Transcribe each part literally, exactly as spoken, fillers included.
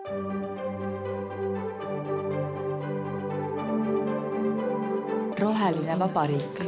Roheline vabariik.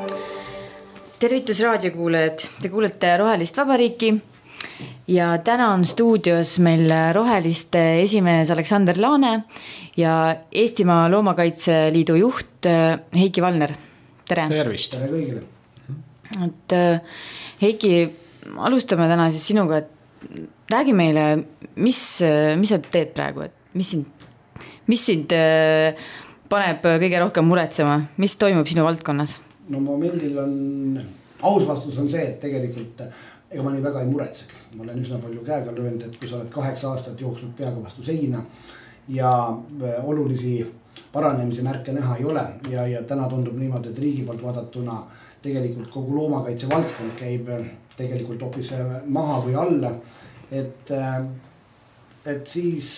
Tervitus raadiokuulajad, te kuulete Rohelist vabariiki ja täna on stuudios meil Roheliste esimees Aleksander Laane ja Eestimaa Loomakaitseliidu juht Heiki Valner. Tere! Tervist! Tere kõigile! Et, Heiki, alustame täna siis sinuga, et räägi meile, mis, mis sa teed praegu, et mis sind, mis sind paneb kõige rohkem muretsema, mis toimub sinu valdkonnas? No momendil on, aus vastus on see, et tegelikult ega ma nii väga ei muretsegi. Ma olen üsna palju käega löönud, et kui sa oled kaheksa aastat jooksnud peaga vastu seina ja olulisi paranemise märke näha ei ole ja, ja täna tundub niimoodi, et riigi poolt vaadatuna tegelikult kogu loomakaitse valdkond käib tegelikult hoopis maha või alla, et, et siis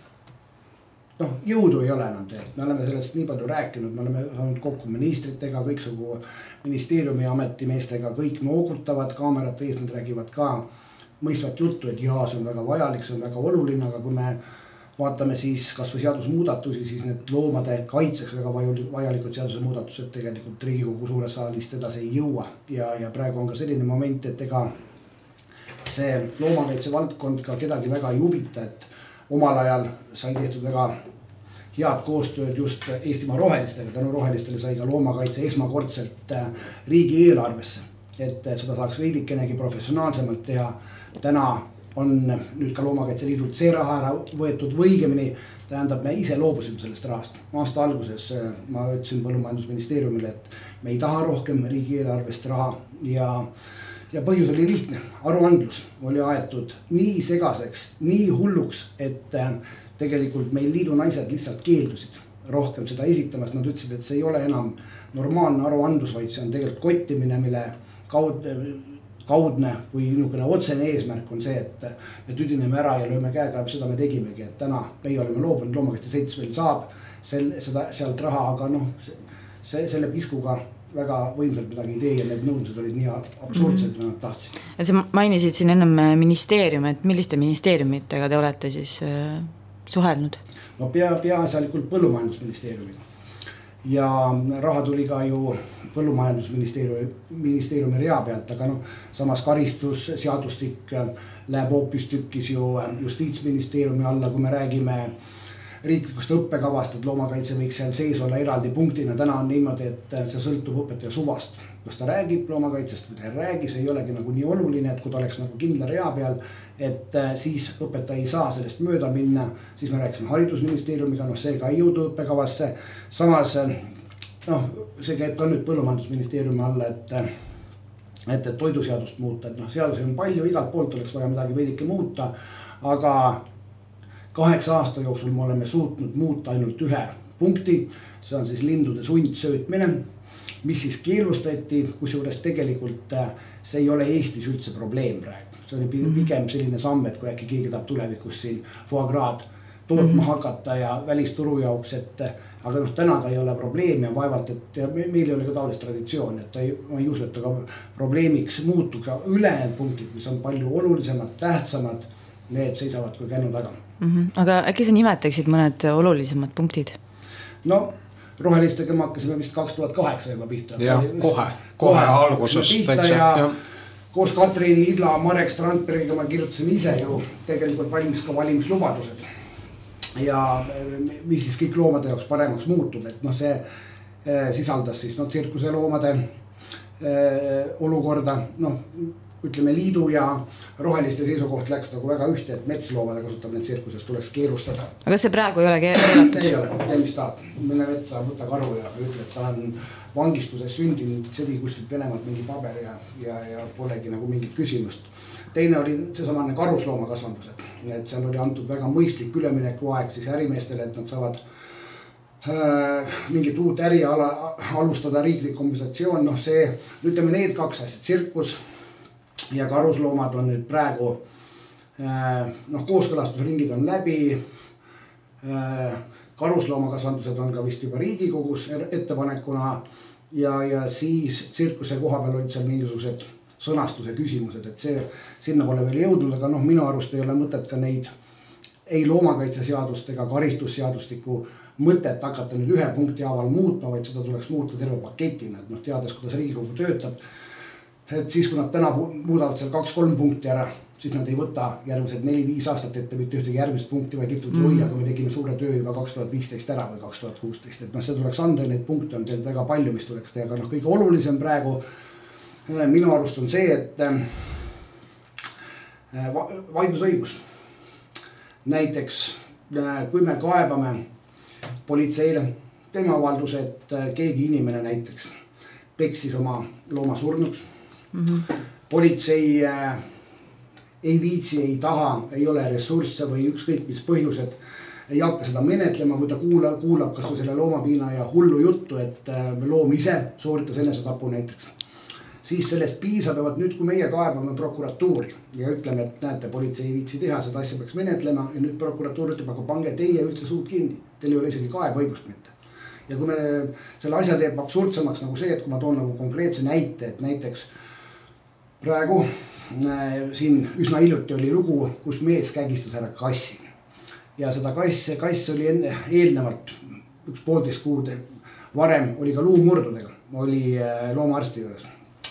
noh, jõudu ei ole enam teed. Me oleme sellest nii palju rääkinud, me oleme saanud kokku ministritega, kõiksugu ministeeriumi ametimeestega, kõik noogutavad kaamerate ees, nad räägivad ka mõistvat juttu, et jaa, see on väga vajalik, see on väga oluline, aga kui me vaatame siis kas või seadusmuudatusi, siis need loomade kaitseks väga vajalikud seaduse muudatused tegelikult Riigikogu suures saalist edasi ei jõua ja, ja praegu on ka selline moment, et ega see loomakaitse valdkond ka kedagi väga ei huvita, et omal ajal sai tehtud väga head koostööd just Eestimaa Rohelistele, tänu Rohelistele sai ka loomakaitse esmakordselt riigi eelarvesse, et seda saaks veidikenegi professionaalsemalt teha. Täna on nüüd ka Loomakaitse Liidult see raha ära võetud võigemini, tähendab, me ise loobusime sellest rahast. Aasta alguses ma ütlesin Põllumajandusministeeriumile, et me ei taha rohkem riigi eelarvest raha ja Ja põhjus oli lihtne, aruandlus oli aetud nii segaseks, nii hulluks, et tegelikult meil liidu naised lihtsalt keeldusid rohkem seda esitamast. Nad ütlesid, et see ei ole enam normaalne aruandlus, vaid see on tegelikult kottimine, mille kaudne, kaudne või niisugune otsene eesmärk on see, et me tüdineme ära ja lööme käega, seda me tegimegi, et täna meie oleme loobunud, Loomakaitse Selts veel saab sel, seda, sealt raha, aga noh, see, selle piskuga väga võimsalt midagi ei tee ja need nõudmised olid nii absurdsed, mm-hmm. nad tahtsid. Ja sa mainisid siin ennem ministeerium, et milliste ministeeriumitega te olete siis äh, suhelnud? No pea, peaasjalikult Põllumajandusministeeriumiga. Ja raha tuli ka ju Põllumajandusministeeriumi ministeeriumi rea pealt, aga noh, samas karistus, seadustik läheb hoopis tükkis ju Justiitsministeeriumi alla, kui me räägime riiklikust õppekavast, et loomakaitse võiks seal sees olla eraldi punktina. Täna on niimoodi, et see sõltub õpetaja suvast. Kas ta räägib loomakaitsest või ta ei räägi, see ei olegi nagu nii oluline, et kui ta oleks nagu kindla rea peal, et siis õpetaja ei saa sellest mööda minna. Siis me rääkisime haridusministeeriumiga, noh see ka ei jõudu õppekavasse. Samas, noh, see käib ka nüüd Põllumajandusministeeriumi alla, et, et, et toiduseadust muuta. Et noh, seadusi on palju, igalt poolt oleks vaja midagi veidike muuta, aga kaheksa aasta jooksul me oleme suutnud muuta ainult ühe punkti, see on siis lindude sundsöötmine, mis siis keelustati, kusjuures tegelikult see ei ole Eestis üldse probleem praegu. See oli pigem selline samm, et kui äkki keegi tahab tulevikus siin foie gras tootma hakata ja välisturu jaoks, et aga noh, täna ta ei ole probleem ja vaevalt, et ja meil ei ole ka taolist traditsioon, et ta ei, ma ei usu, et ta ka probleemiks muutuga ülejäänud punktid, mis on palju olulisemad, tähtsamad, need seisavad kui kännu taga. Mm-hmm. Aga äkki sa nimetaksid mõned olulisemad punktid? No, Rohelistega me hakkasime vist kaks tuhat kaheksa juba pihta. Ja, kohe, kohe alguses. Ja koos Katrin Idla, Marek Strandbergiga me kirjutasime ise ju tegelikult valmis ka valimislubadused. Ja mis siis kõik loomade jaoks paremaks muutub, et noh, see sisaldas siis no, tsirkuse loomade olukorda, noh, ütleme liidu ja Roheliste seisukoht läks nagu väga ühte, et metsloomade kasutamine tsirkuses tuleks keelustada. Aga see praegu ei ole keelatud? Ei ole, tee mis tahab. Mille metsa võtta karu ja ütle, et ta on vangistuses sündinud, sebi kuskilt Venemaalt mingi paber ja, ja, ja polegi nagu mingit küsimust. Teine oli seesamane karusloomakasvandused. Et seal oli antud väga mõistlik ülemineku aeg siis ärimeestele, et nad saavad äh, mingit uut äri ala, alustada riiklik kompensatsioon. No see, ütleme need kaks asjad, tsirkus ja karusloomad on nüüd praegu, noh, kooskõlastusringid on läbi, karusloomakasvandused on ka vist juba Riigikogus ettepanekuna ja, ja siis tsirkuse koha peal olid seal mingisugused sõnastuse küsimused, et see sinna pole veel jõudnud, aga noh, minu arust ei ole mõtet ka neid ei loomakaitseseadust ega karistusseadustiku mõtet hakata nüüd ühe punkti haaval muutma, vaid seda tuleks muuta terve paketina, et noh, teades, kuidas Riigikogu töötab, et siis, kui nad täna muudavad seal kaks-kolm punkti ära, siis nad ei võta järgmised neli-viis aastat ette mitte ühtegi järgmist punkti, vaid ütlevad, oi, aga me tegime suure töö juba kaks tuhat viisteist ära või kaks tuhat kuusteist, et noh, see tuleks anda ja neid punkte on teil väga palju, mis tuleks teha, aga noh, kõige olulisem praegu minu arust on see, et vaidlusõigus. Näiteks, kui me kaebame politseile, teeme avalduse, et keegi inimene näiteks peksis oma looma surnuks. Mm-hmm. Politsei äh, ei viitsi, ei taha, ei ole ressursse või ükskõik mis põhjused, ei hakka seda menetlema, kui ta kuulab, kuulab kas või selle loomapiina ja hullu juttu, et äh, loom ise sooritas enesetapu näiteks. Siis sellest piisab, et nüüd kui meie kaebame prokuratuuri ja ütleme, et näete, politsei ei viitsi teha, seda asja peaks menetlema ja nüüd prokuratuur ütleb, aga pange teie üldse suud kinni. Teil ei ole isegi kaebeõigust mitte. Ja kui me selle asja teeb absurdsemaks nagu see, et kui ma toon nagu konkreetse näite, et näiteks praegu äh, siin üsna hiljuti oli lugu, kus mees kägistas ära kassi. Ja seda kass, kass oli enne, eelnevalt üks poolteist kuud varem oli ka luumurdudega, oli äh, loomaarsti juures.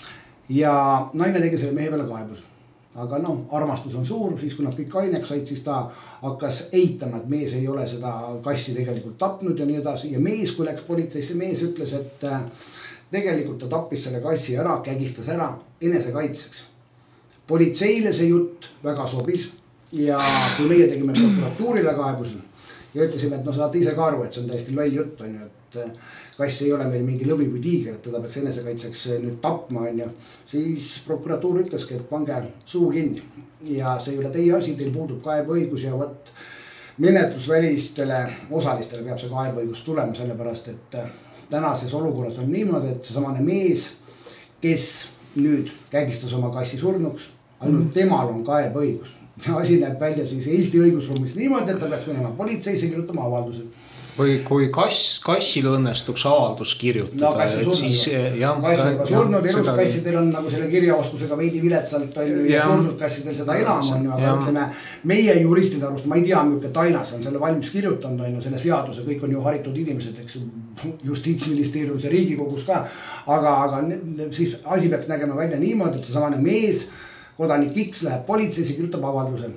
Ja naine tegi selle mehe peale kaebus. Aga noh, armastus on suur, siis kui nad kõik kaineks said, siis ta hakkas eitama, et mees ei ole seda kassi tegelikult tapnud ja nii edasi. Ja mees, kui läks politseisse, mees ütles, et tegelikult ta tappis selle kassi ära, kägistas ära enesekaitseks. Politseile see jutt väga sobis ja kui meie tegime prokuratuurile kaebuse ja ütlesime, et no saate ise ka aru, et see on täiesti loll jutt, on ju, et kass ei ole meil mingi lõvi või tiiger, et teda peaks enesekaitseks nüüd tapma, on ju. Siis prokuratuur ütleski, et pange suu kinni ja see ei ole teie asi, teil puudub kaebeõigus ja võt menetlusvälistele osalistele peab see kaebeõigus tulema, sellepärast et tänases olukorras on niimoodi, et see samane mees, kes nüüd kägistas oma kassi surnuks, ainult temal on kaebeõigus. Asi näeb välja siis Eesti õigusruumis niimoodi, et ta peaks minema politseisse kirjutama avaldused. Või kui kass, kassil õnnestuks avaldus kirjutada, no, et siis jah, kass on ka surnud, elus kassidel on nagu selle kirjaoskusega veidi viletsalt on ju, ja surnud kassidel seda enam on ju, aga ütleme meie juristide arust, ma ei tea, müüke Tainas on selle valmis kirjutanud on ju, selle seaduse, kõik on ju haritud inimesed, eks Justiitsministeeriumis ja Riigikogus ka, aga, aga siis asi peaks nägema välja niimoodi, et see samane mees, kodanik X läheb politseisse, kirjutab avalduse.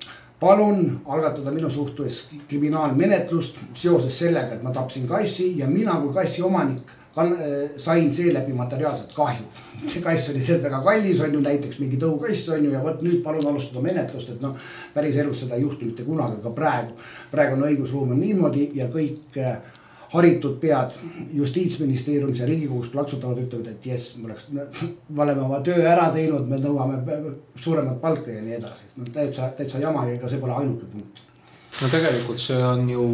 Palun algatada minu suhtes kriminaalmenetlust seoses sellega, et ma tapsin kassi ja mina kui kassi omanik sain seeläbi materiaalset kahju. See kass oli sealt väga kallis, on ju näiteks mingi tõukass on ju ja võt nüüd palun alustada menetlust, et noh, päris elus seda ei juhtu mitte kunagi, aga praegu. Praegu on õigusruum on niimoodi ja kõik haritud pead Justiitsministeeriumis ja Riigikogus plaksutavad, ütlevad, et jes, me oleme oma töö ära teinud, me nõuame suuremat palka ja nii edasi. No, täitsa, täitsa jama ja see pole ainuke punkt. No tegelikult see on ju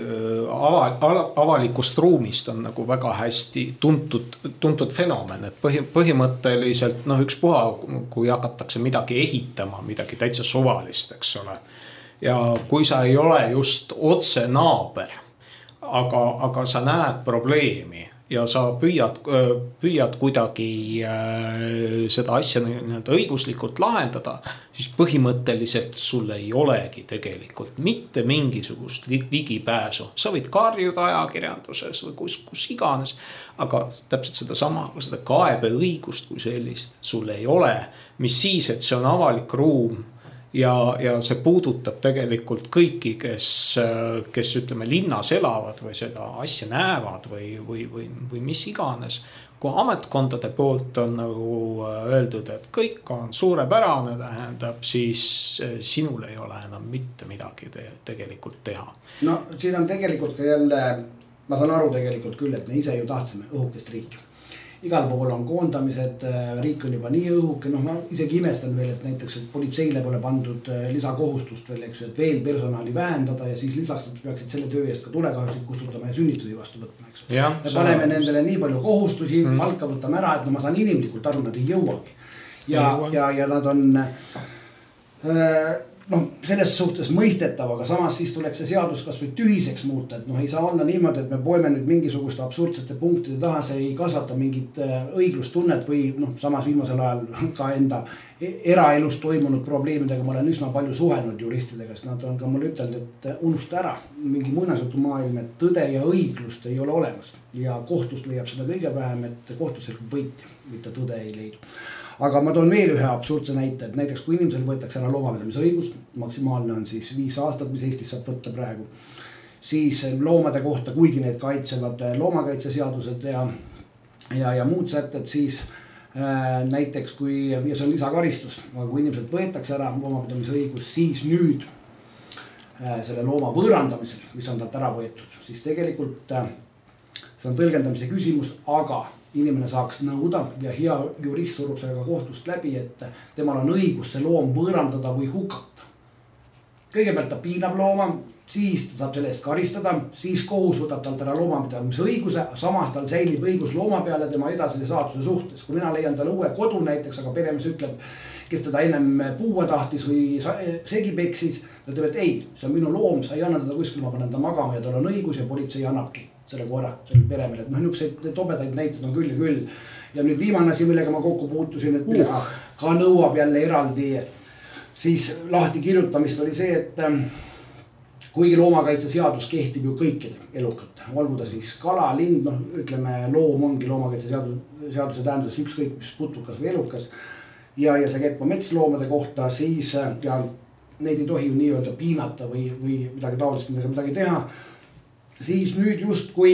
ava, avalikust ruumist on nagu väga hästi tuntud, tuntud fenomen, et põhi, põhimõtteliselt noh, üks puha, kui hakatakse midagi ehitama, midagi täitsa suvalist, eks ole. Ja kui sa ei ole just otse naaber, Aga, aga sa näed probleemi ja sa püüad, püüad kuidagi seda asja nii-öelda õiguslikult lahendada, siis põhimõtteliselt sul ei olegi tegelikult mitte mingisugust ligipääsu. Sa võid karjuda ajakirjanduses või kus, kus iganes, aga täpselt seda sama, seda kaebeõigust kui sellist sul ei ole, mis siis, et see on avalik ruum. Ja, ja see puudutab tegelikult kõiki, kes, kes ütleme linnas elavad või seda asja näevad või, või, või, või mis iganes. Kui ametkondade poolt on nagu öeldud, et kõik on suurepärane, tähendab, siis sinul ei ole enam mitte midagi te, tegelikult teha. No siin on tegelikult ka jälle, ma saan aru tegelikult küll, et me ise ju tahtsime õhukest riiki. Igal pool on koondamised, riik on juba nii õhuke, noh ma isegi imestan veel, et näiteks et politseile pole pandud lisakohustust veel, eks, et veel personali vähendada ja siis lisaks peaksid selle töö eest ka tulekahjusid kustutama ja sünnitusi vastu võtma, eks. Me paneme on... nendele nii palju kohustusi, mm. palka võtame ära, et no ma saan inimlikult aru, nad ei jõuagi. Ja, ja, ja nad on äh, noh, selles suhtes mõistetav, aga samas siis tuleks see seadus kas või tühiseks muuta, et noh, ei saa olla niimoodi, et me poeme nüüd mingisuguste absurdsete punktide taha, see ei kasvata mingit õiglustunnet või noh, samas viimasel ajal ka enda eraelus toimunud probleemidega ma olen üsna palju suhelnud juristidega, sest nad on ka mulle ütelnud, et unusta ära mingi muinasjutu maailm, et tõde ja õiglust ei ole olemas ja kohtust leiab seda kõige vähem, et kohtus selgub võitja, mitte tõde ei leidu. Aga ma toon veel ühe absurdse näite, et näiteks kui inimesel võetakse ära loomapidamise õigus, maksimaalne on siis viis aastat, mis Eestis saab võtta praegu, siis loomade kohta, kuigi need kaitsevad loomakaitseseadused ja, ja, ja muud sätted, siis äh, näiteks kui, ja see on lisakaristus, aga kui inimeselt võetakse ära loomapidamise õigus, siis nüüd äh, selle looma võõrandamisel, mis on talt ära võetud, siis tegelikult äh, see on tõlgendamise küsimus, aga inimene saaks nõuda ja hea jurist surub sellega kohtust läbi, et temal on õigus see loom võõrandada või hukata. Kõigepealt ta piinab looma, siis ta saab selle eest karistada, siis kohus võtab talt ära loomapidamise õiguse, samas tal säilib õigus looma peale tema edasise saatuse suhtes. Kui mina leian talle uue kodu näiteks, aga peremees ütleb, kes teda ennem puua tahtis või segi peksis, ta ütleb, et ei, see on minu loom, sa ei anna teda kuskil, ma panen ta magama ja tal on õigus ja politsei annabki selle koera, selle peremele, et noh, niisuguseid tobedaid näitud on küll ja küll. Ja nüüd viimane asi, millega ma kokku puutusin, et millega ka nõuab jälle eraldi siis lahti kirjutamist oli see, et kuigi loomakaitseseadus kehtib ju kõikide elukate, olgu ta siis kala, lind, noh, ütleme loom ongi loomakaitseseaduse seaduse tähenduses ükskõik mis putukas või elukas ja, ja see käib ka metsloomade kohta, siis ja neid ei tohi ju nii-öelda piinata või, või midagi taolist midagi, midagi teha. Siis nüüd just kui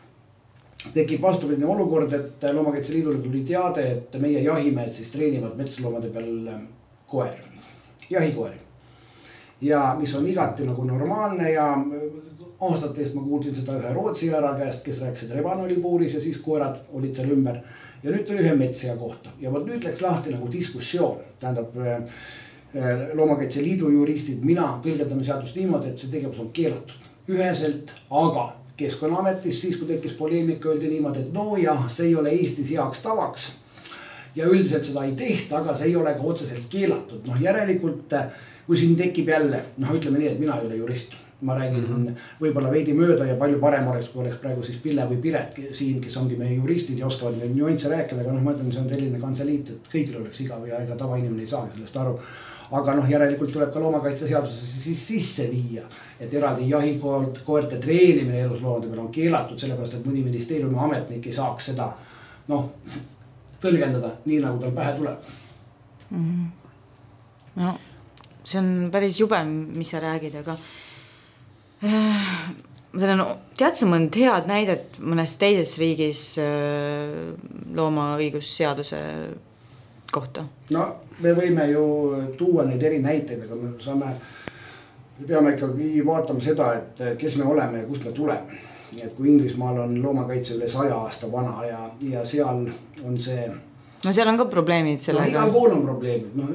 tekib vastupidine olukord, et Loomakaitse Liidule tuli teade, et meie jahimehed siis treenivad metsloomade peal koeri, jahikoeri. Ja mis on igati nagu normaalne ja aastate eest ma kuulsin seda ühe Rootsi ära käest, kes rääkis, et reban oli puuris ja siis koerad olid seal ümber. Ja nüüd tuli ühe metsja kohta ja võt nüüd läks lahti nagu diskussioon, tähendab Loomakaitse Liidu juristid, mina tõlgendame seadust niimoodi, et see tegevus on keelatud. Üheselt, aga Keskkonnaametis siis, kui tekkis poleemika, öeldi niimoodi, et no jah, see ei ole Eestis heaks tavaks ja üldiselt seda ei tehta, aga see ei ole ka otseselt keelatud. Noh, järelikult, kui siin tekib jälle, noh, ütleme nii, et mina ei ole jurist. Ma räägin mm -hmm. võib-olla veidi mööda ja palju parem oleks, kui oleks praegu siis Pille või Piret siin, kes ongi meie juristid ja oskavad neid nüansse rääkida, aga noh, ma ütlen, see on selline kantseliit, et kõigil oleks igav ja ega tavainimene ei saagi sellest aru. Aga noh, järelikult tuleb ka loomakaitseseadusesse siis sisse viia, et eraldi jahikoerte treenimine elusloomade peal on keelatud, sellepärast, et mõni ministeeriumi ametnik ei saaks seda noh, tõlgendada nii, nagu tal pähe tuleb. Mm -hmm. No, see on päris jube, mis sa räägid, aga ma tean, tead sa mõnd head näidet mõnes teises riigis loomaõigusseaduse kohta? No me võime ju tuua neid eri näiteid, aga me saame, me peame ikkagi vaatama seda, et kes me oleme ja kust me tuleme. Nii et kui Inglismaal on loomakaitse üle saja aasta vana ja, ja seal on see... No seal on ka probleemid sellega. No igal pool on probleemid. No,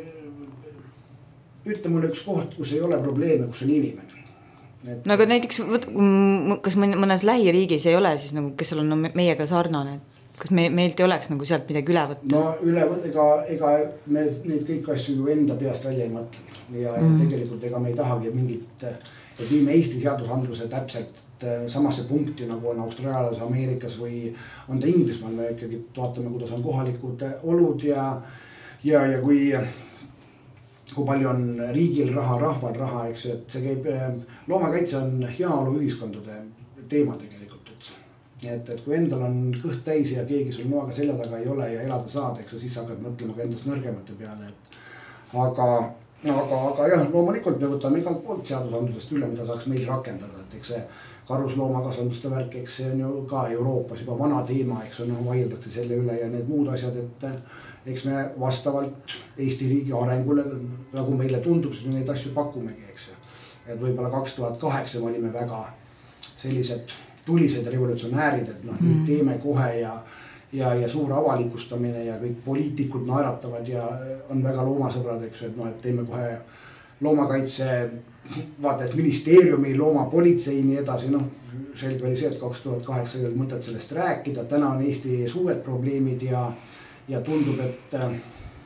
ütle mulle üks koht, kus ei ole probleeme, kus on inimene. Et... No aga näiteks, kas mõnes lähiriigis ei ole siis nagu, kes seal on meiega sarnane? Kas me, meilt ei oleks nagu sealt midagi üle võtta? No üle võtta, ega, ega me neid kõik asju ju enda peast välja ei mõtle. Ja mm. tegelikult ega me ei tahagi mingit, et viime Eesti seadusandluse täpselt samasse punkti, nagu on Austraalias, Ameerikas või on ta Inglismaal. Me ikkagi vaatame, kuidas on kohalikud olud ja, ja, ja kui, kui palju on riigil raha, rahval raha, eks, et see käib, loomakaitse on heaolu ühiskondade teema tegelikult. Et, et kui endal on kõht täis ja keegi sul noaga selja taga ei ole ja elada saad, eks, siis hakkad mõtlema ka endast nõrgemate peale. Et, aga, no, aga, aga jah, loomulikult me võtame igalt poolt seadusandlusest üle, mida saaks meil rakendada. Et eks see karusloomakasvanduste värk, eks see on ju ka Euroopas juba vana teema, eks on, vaieldakse selle üle ja need muud asjad, et eks me vastavalt Eesti riigi arengule, nagu meile tundub, siis me neid asju pakumegi, eks. Et võibolla kaks tuhat kaheksa me olime väga sellised tulised revolutsionäärid, et noh, nüüd teeme kohe ja, ja, ja suur avalikustamine ja kõik poliitikud naeratavad ja on väga loomasõbrad, eks, et noh, et teeme kohe loomakaitse, vaata, et ministeeriumi, loomapolitsei ja nii edasi, noh, selge oli see, et kaks tuhat kaheksa ei olnud mõtet sellest rääkida, täna on Eesti ees uued probleemid ja, ja tundub, et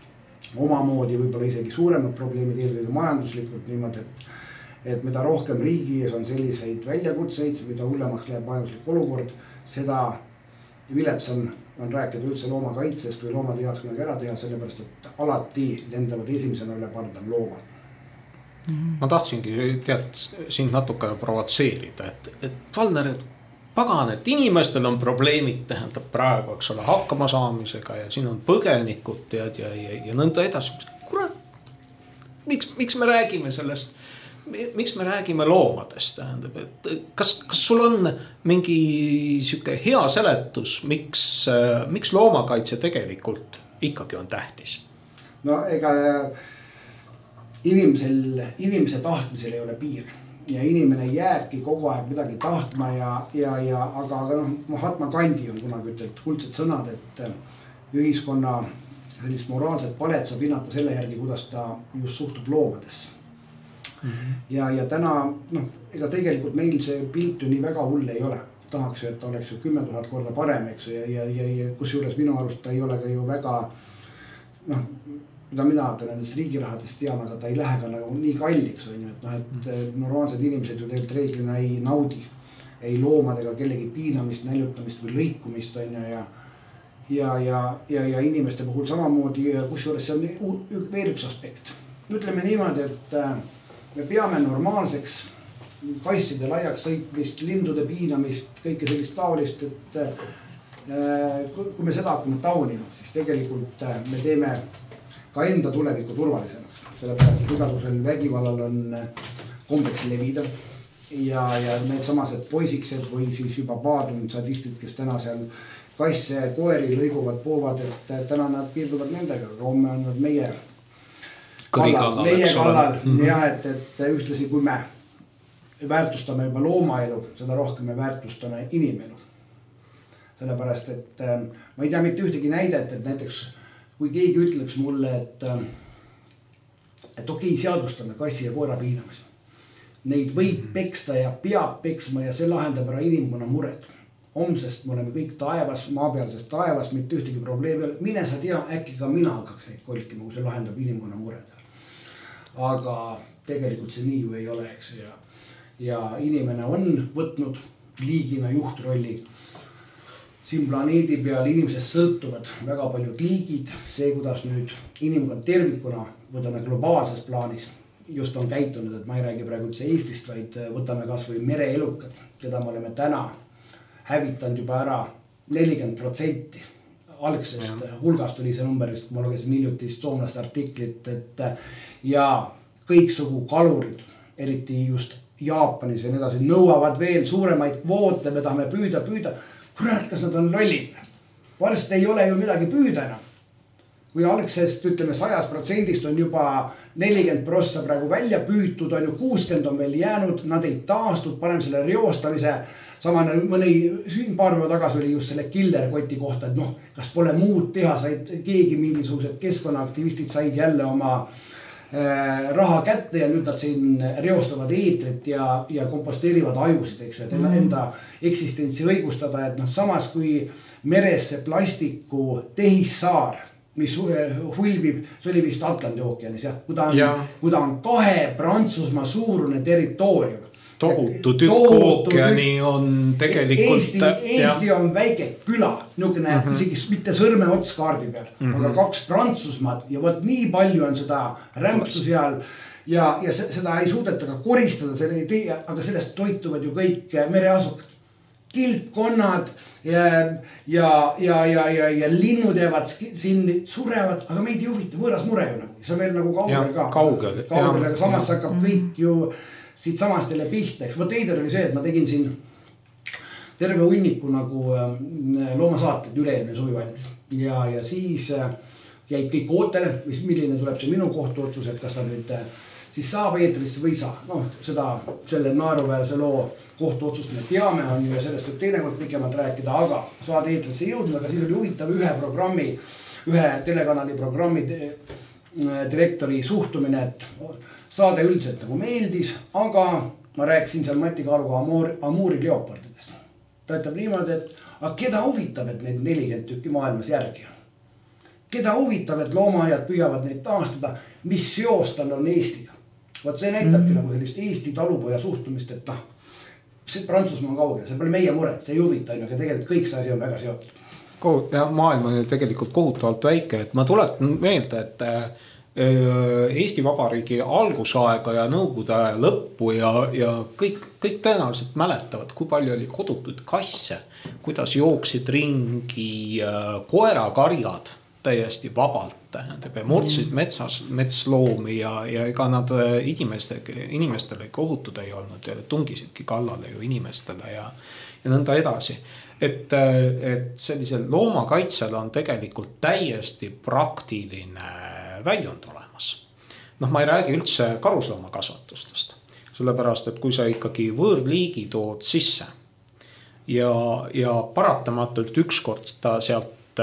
omamoodi võib-olla isegi suuremad probleemid, eelkõige majanduslikult niimoodi, et, et mida rohkem riigi ees on selliseid väljakutseid, mida hullemaks läheb majanduslik olukord, seda viletsam on rääkida üldse loomakaitsest või loomade heaks midagi ära teha, sellepärast et alati lendavad esimesena üle parda loomad. Mm-hmm. Ma tahtsingi tead sind natuke provotseerida, et, et Valner, et pagan, et inimestel on probleemid, tähendab praegu, eks ole, hakkama saamisega ja siin on põgenikud tead ja, ja, ja nõnda edasi. Kurat, miks, miks me räägime sellest, miks me räägime loomadest, tähendab, et kas, kas sul on mingi siuke hea seletus, miks, miks loomakaitse tegelikult ikkagi on tähtis? No ega inimesel, inimese tahtmisel ei ole piir ja inimene jääbki kogu aeg midagi tahtma ja, ja, ja aga, aga noh, Mahatma Gandhi on kunagi ütelnud kuldsed sõnad, et ühiskonna sellist moraalset palet saab hinnata selle järgi, kuidas ta just suhtub loomadesse. Mm-hmm. Ja, ja täna, noh, ega tegelikult meil see pilt ju nii väga hull ei ole. Tahaks ju, et ta oleks ju kümme tuhat korda parem, eks ja, ja, ja, ja kus juures minu arust ta ei ole ka ju väga, noh, mida mina ka nendest riigirahadest tean, aga ta ei lähe ka nagu nii kalliks, on ju, et noh, et normaalsed inimesed ju tegelikult reeglina ei naudi, ei loomadega kellegi piinamist, näljutamist või lõikumist, on ju, ja ja, ja, ja, ja inimeste puhul samamoodi, kus juures see on veel üks aspekt. Ütleme niimoodi, et me peame normaalseks kasside laiaks sõitmist, lindude piinamist, kõike sellist taolist, et kui me seda hakkame taunima, siis tegelikult me teeme ka enda tuleviku turvalisemaks. Sellepärast, et igasugusel vägivallal on kombeks levida ja, ja need samased poisiksed või siis juba paadunud sadistid, kes täna seal kasse, koeri lõiguvad, poovad, et täna nad piirduvad nendega, aga homme on nad meie kallal, meie kallal. Mm-hmm. Ja, et, et ühtlasi kui me väärtustame juba loomaelu, seda rohkem me väärtustame inimelu. Sellepärast, et ma ei tea mitte ühtegi näidet, et näiteks kui keegi ütleks mulle, et, et okei, seadustame kassi ja koera piinamise. Neid võib peksta ja peab peksma ja see lahendab ära inimkonna mured. Homsest me oleme kõik taevas, maapealsest taevas, mitte ühtegi probleemi. Mine sa tea, äkki ka mina hakkaks neid kolkima, kui see lahendab inimkonna mured. Aga tegelikult see nii ju ei ole, eks. Ja, ja inimene on võtnud liigina juhtrolli. Siin planeedi peal inimesest sõltuvad väga paljud liigid. See, kuidas nüüd inimkond tervikuna, võtame globaalses plaanis, just on käitunud, et ma ei räägi praegu üldse Eestist, vaid võtame kas või mereelukad, keda me oleme täna hävitanud juba ära nelikümmend protsenti. Algsest ja. Hulgast oli see number, kui ma lugesin hiljutist soomlaste artiklit, et ja kõiksugu kalurid, eriti just Jaapanis ja nii edasi, nõuavad veel suuremaid kvoote, me tahame püüda, püüda. Kurat, kas nad on lollid? Varst ei ole ju midagi püüda enam. Kui algsest, ütleme, sajast protsendist on juba nelikümmend prossa praegu välja püütud, on ju kuuskümmend on veel jäänud, nad ei taastud, panem selle reostamise. Samane mõni siin paar päeva tagasi oli just selle killerkoti kohta, et noh, kas pole muud teha, said keegi mingisugused keskkonnaaktivistid said jälle oma äh, raha kätte ja nüüd nad siin reostavad eetrit ja, ja komposteerivad ajusid, eks ju, et enda, enda eksistentsi õigustada, et noh, samas kui meresse plastiku tehissaar, mis hulbib, see oli vist Atlandi ookeanis, jah, kui ta on, ja. Kui ta on kahe Prantsusmaa suurune territoorium. Tohutu tükk ookeani on tegelikult... Eesti, Eesti on väike küla, niukene mm -hmm. isegi mitte sõrme ots kaardi peal, mm -hmm. aga kaks Prantsusmaad ja võt nii palju on seda rämpsu seal ja, ja seda ei suudeta ka koristada, selle ei tee, aga sellest toituvad ju kõik mereasukad. Kilpkonnad ja, ja, ja, ja, ja, ja linnud jäävad siin, surevad, aga meid ei huvita võõras mure ju nagu. See on veel nagu kaugel ka. Kaugel, kaugel, aga samas hakkab mm -hmm. kõik ju siit samast jälle pihta. Vot eider oli see, et ma tegin siin terve hunniku nagu loomasaated üle-eelmine suvi valmis. Ja, ja siis jäid kõik ootele, milline tuleb see minu kohtuotsus, et kas ta nüüd siis saab eetrisse või ei saa. No seda, selle naeruväärse loo kohtuotsust me teame, on ju ja sellest võib teinekord pikemalt rääkida, aga saad eetrisse jõudnud, aga siis oli huvitav ühe programmi, ühe telekanali programmi direktori suhtumine, et saade üldiselt nagu meeldis, aga ma rääkisin seal Mati Kaaluga Amur, Amuri leopardidest. Ta ütleb niimoodi, et aga keda huvitab, et neid nelikümmend tükki maailmas järgi on. keda huvitab, et loomaaiad püüavad neid taastada, mis seos tal on Eestiga. Vaat see näitabki mm. nagu sellist Eesti talupoja suhtumist, et noh, see Prantsusmaa on kaugel, see pole meie mure, see ei huvita, aga tegelikult kõik see asi on väga seotud. Ja maailm on tegelikult kohutavalt väike, et ma tuletan meelde, et Eesti Vabariigi algusaega ja nõukogude aja lõppu ja, ja kõik, kõik tõenäoliselt mäletavad, kui palju oli kodutuid kasse, kuidas jooksid ringi koerakarjad täiesti vabalt. Nad murdsid metsas, metsloomi ja, ja ega nad inimeste, inimestele kohutud ei olnud ja tungisidki kallale ju inimestele ja, ja nõnda edasi. Et, et sellisel loomakaitsel on tegelikult täiesti praktiline väljund olemas. Noh, ma ei räägi üldse karusloomakasvatustest, sellepärast, et kui sa ikkagi võõrliigi tood sisse ja, ja paratamatult ükskord ta sealt,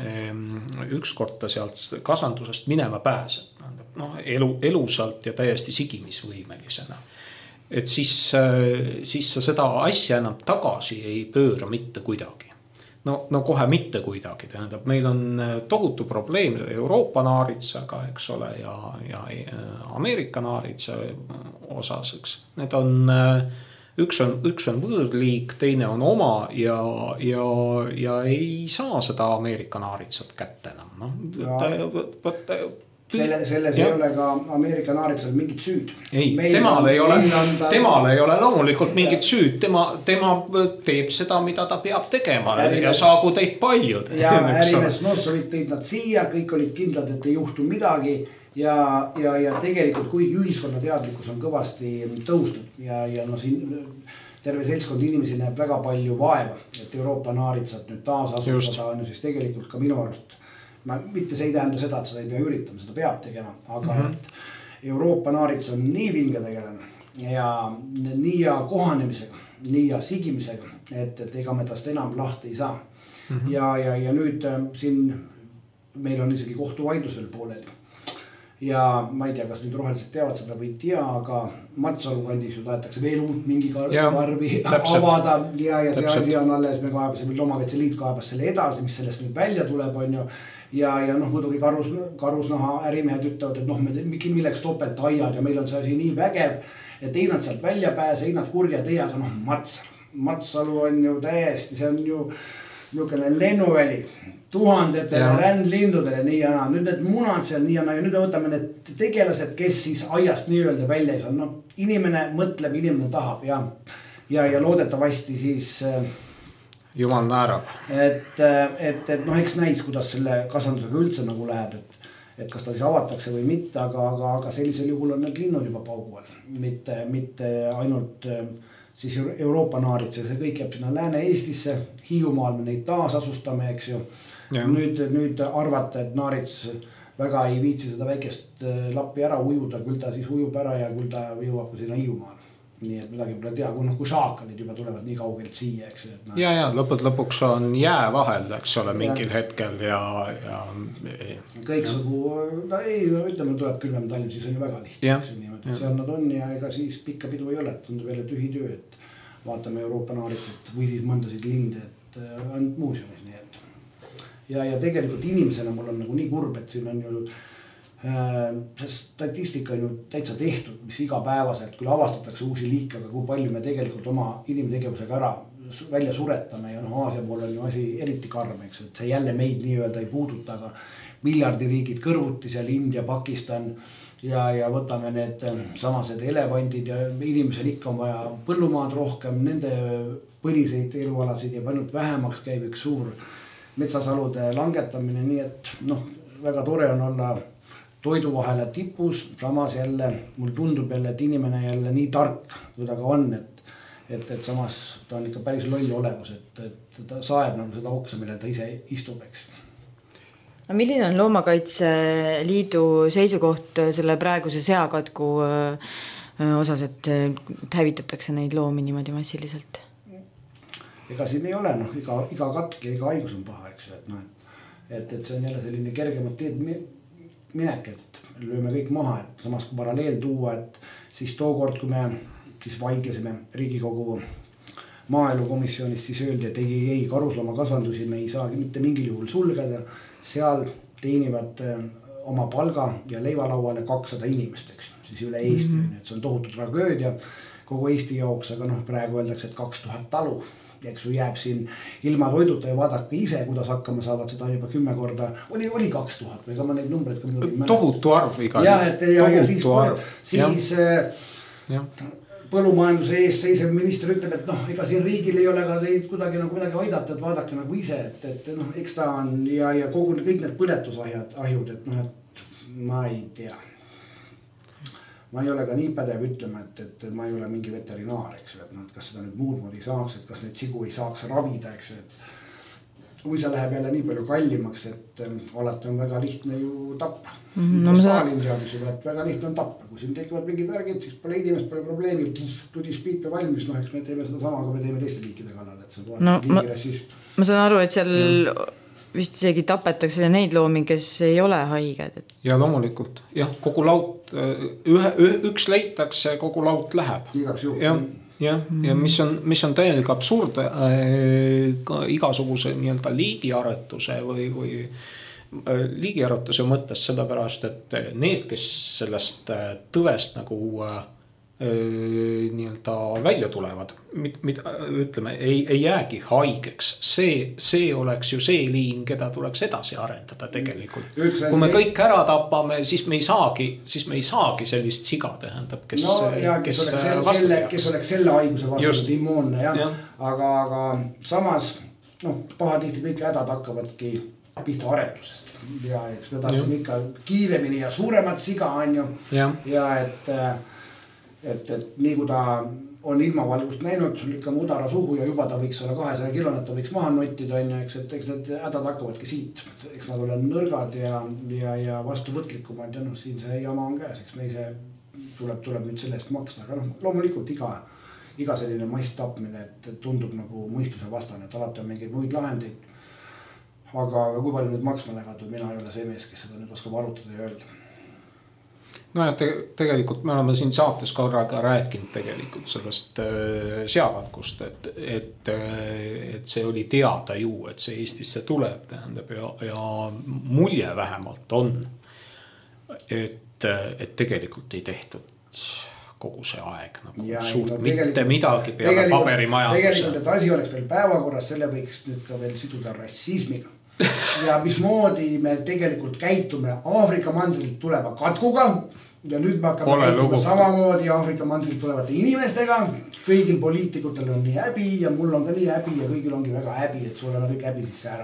ükskord ta sealt kasvandusest minema pääseb, noh, elu, elusalt ja täiesti sigimisvõimelisena. Et siis, siis sa seda asja enam tagasi ei pööra mitte kuidagi. No, no kohe mitte kuidagi. Tähendab, meil on tohutu probleem Euroopa naaritsaga, eks ole, ja, ja Ameerika naaritsa osas, eks. Need on, üks on, üks on võõrliik, teine on oma ja, ja, ja ei saa seda Ameerika naaritsat kätte enam. No, võt, võt, Selle, selles ja. Ei ole ka Ameerika naaritsal mingit süüd. Ei, temal ei ole, temal ei ole loomulikult mingit süüd. Tema, tema teeb seda, mida ta peab tegema ärimees, ja saagu teid paljud. Ja ärimees Nossovit tõid nad siia, kõik olid kindlad, et ei juhtu midagi. Ja, ja, ja tegelikult kuigi ühiskonna teadlikkus on kõvasti tõusnud ja, ja no siin terve seltskond inimesi näeb väga palju vaeva, et Euroopa naaritsat nüüd taas asustada on ju siis tegelikult ka minu arust. Ma, mitte see ei tähenda seda, et seda ei pea üritama, seda peab tegema, aga mm-hmm. et Euroopa naarits on nii vinge tegelane ja nii ja kohanemisega, nii ja sigimisega, et, et ega me tast enam lahti ei saa. Mm-hmm. Ja, ja, ja nüüd siin meil on isegi kohtuvaidlusel pooleli. Ja ma ei tea, kas nüüd rohelised teavad seda või ei tea, aga Matsalu kandis ju tahetakse veel uut mingi karvi avada ja, ja see asi on alles, me kaebasime, Loomakaitseliit kaebas selle edasi, mis sellest nüüd välja tuleb, on ju. Ja, ja noh, muidugi karus, karusnaha ärimehed ütlevad, et noh, me milleks topelt aiad ja meil on see asi nii vägev, et ei nad sealt välja pääse, ei nad kurja tee, aga noh, Matsalu. Matsalu on ju täiesti, see on ju niisugune lennuväli tuhandetele ja. Rändlindudele nii ja naa. Nüüd need munad seal nii ja naa ja nüüd me võtame need tegelased, kes siis aiast nii öelda välja ei saa. No, inimene mõtleb, inimene tahab ja, ja, ja loodetavasti siis Jumal naerab. Et, et, et noh, eks näis, kuidas selle kasvandusega üldse nagu läheb, et, et kas ta siis avatakse või mitte, aga, aga, aga sellisel juhul on need linnud juba pauguval. Mitte, mitte ainult siis Euroopa naaritsa, see kõik jääb sinna Lääne-Eestisse, Hiiumaal me neid taas asustame, eks ju. Nüüd, nüüd arvata, et naarits väga ei viitsi seda väikest lappi ära ujuda, küll ta siis ujub ära ja küll ta jõuab sinna Hiiumaal. Nii et midagi pole tea, kui, noh, kui šaakalid juba tulevad nii kaugelt siia, eks. Et, ja, ja lõpud lõpuks on jää vahel, eks ole, mingil ja. Hetkel ja, ja... Kõiksugu, no ei, ütleme, tuleb külmem talv, siis on ju väga lihtne. Et seal nad on ja ega siis pikka pidu ei ole, et tundub jälle tühi töö, et vaatame Euroopa naaritsat või siis mõndasid linde, et ainult muuseumis, nii et. Ja, ja tegelikult inimesena mul on nagu nii kurb, et siin on ju see statistika on ju täitsa tehtud, mis igapäevaselt küll avastatakse uusi liike, aga kui palju me tegelikult oma inimtegevusega ära välja suretame ja noh, Aasia pool on ju asi eriti karm, eks, et see jälle meid nii-öelda ei puuduta, aga miljardiriigid kõrvuti seal India, Pakistan ja, ja võtame need samased elevandid ja inimesel ikka on vaja põllumaad rohkem, nende põliseid elualasid ja ainult vähemaks käib üks suur metsasalude langetamine, nii et noh, väga tore on olla toidu vahele tipus, samas jälle mul tundub jälle, et inimene jälle nii tark, kui ta ka on, et, et, et samas ta on ikka päris loll olemus, et, et ta saeb nagu seda oksa, millel ta ise istub, eks. Milline on Loomakaitse Liidu seisukoht selle praeguse seakatku osas, et hävitatakse neid loomi niimoodi massiliselt? Ega siin ei ole, noh, iga, iga katk ja iga haigus on paha, eks, et, noh, et, et see on jälle selline kergemad teed minek, et lööme kõik maha, et samas kui paralleel tuua, et siis tookord, kui me siis vaidlesime Riigikogu maaelukomisjonis, siis öeldi, et ei, ei, karuslooma kasvandusi me ei saagi mitte mingil juhul sulgeda, seal teenivad oma palga ja leivalauale kakssada inimest, eks, siis üle Eesti mm, -hmm. et see on tohutu tragöödia kogu Eesti jaoks, aga noh, praegu öeldakse, et kaks tuhat talu, eks ju jääb siin ilma toiduta ja vaadake ise, kuidas hakkama saavad, seda on juba kümme korda, oli, oli kaks tuhat või ega ma neid numbreid ka muidugi tohutu arv igal. jah, et ja, ja siis, siis ja. põllumajanduse ees seisev minister ütleb, et noh, ega siin riigil ei ole ka neid kuidagi nagu midagi aidata, et vaadake nagu ise, et, et noh, eks ta on ja, ja kogu kõik need põletusahjad, ahjud, et noh, et ma ei tea. Ma ei ole ka nii pädev ütlema, et, et ma ei ole mingi veterinaar, eks ju, et noh, et kas seda nüüd muud moodi saaks, et kas neid sigu ei saaks ravida, eks ju, et kui see läheb jälle nii palju kallimaks, et ähm, alati on väga lihtne ju tappa. No, Stalin teadis juba, et väga lihtne on tappa. Kui siin tekivad mingid värgid, siis pole inimest, pole probleemi, tudis piipe valmis, noh, eks me teeme seda sama, aga me teeme teiste liikide kallal, et see on no, liigire siis. Ma saan aru, et seal ja. Vist isegi tapetakse neid loomi, kes ei ole haiged. Et... ja loomulikult, jah, kogu laut, ühe, üks leitakse, kogu laut läheb. Igaks juhul. Ja, ja, mm. ja mis on, mis on täielik absurd äh, igasuguse nii-öelda liigiaretuse või, või äh, liigiaretuse mõttes sellepärast, et need, kes sellest tõvest nagu äh, nii-öelda välja tulevad, mid, mid, ütleme, ei, ei jäägi haigeks. See, see oleks ju see liin, keda tuleks edasi arendada tegelikult. Kui me kõik ära tapame, siis me ei saagi, siis me ei saagi sellist siga tähendab, kes, no, ja, kes, kes, oleks selle, selle, kes oleks selle haiguse vastu immuunne, jah. Ja. Aga, aga samas, noh, pahatihti kõik hädad hakkavadki pihta aretusest. Ja eks me tahtsime ikka kiiremini ja suuremat siga on ju. Ja, ja et Et, et nii kui ta on ilmavalgust näinud, lükkame udara suhu ja juba ta võiks olla kahesaja kilonat, ta võiks maha nottida, on ju, eks, et eks need hädad hakkavadki siit. Eks nad ole nõrgad ja, ja, ja vastuvõtlikumad ja noh, siin see jama on käes, eks me ise tuleb, tuleb nüüd selle eest maksta, aga noh, loomulikult iga, iga selline masstapmine, et tundub nagu mõistuse vastane, et alati on mingeid muid lahendeid. Aga, aga kui palju nüüd maksma lähevad, mina ei ole see mees, kes seda nüüd oskab arutada ja öelda. No ja te, tegelikult me oleme siin saates korraga rääkinud tegelikult sellest äh, seavatkust, et, et, et see oli teada ju, et see Eestisse tuleb, tähendab, ja, ja mulje vähemalt on, et, et tegelikult ei tehtud kogu see aeg nagu ja, suurt no, mitte midagi peale paberimajanduse. Tegelikult, et asi oleks veel päevakorras, selle võiks nüüd ka veel siduda rassismiga. Ja mismoodi me tegelikult käitume Aafrika mandrilt tuleva katkuga ja nüüd me hakkame Kole käituma lugu. Samamoodi Aafrika mandrilt tulevate inimestega. Kõigil poliitikutel on nii häbi ja mul on ka nii häbi ja kõigil ongi väga häbi, et sul on kõik häbi sisse ära.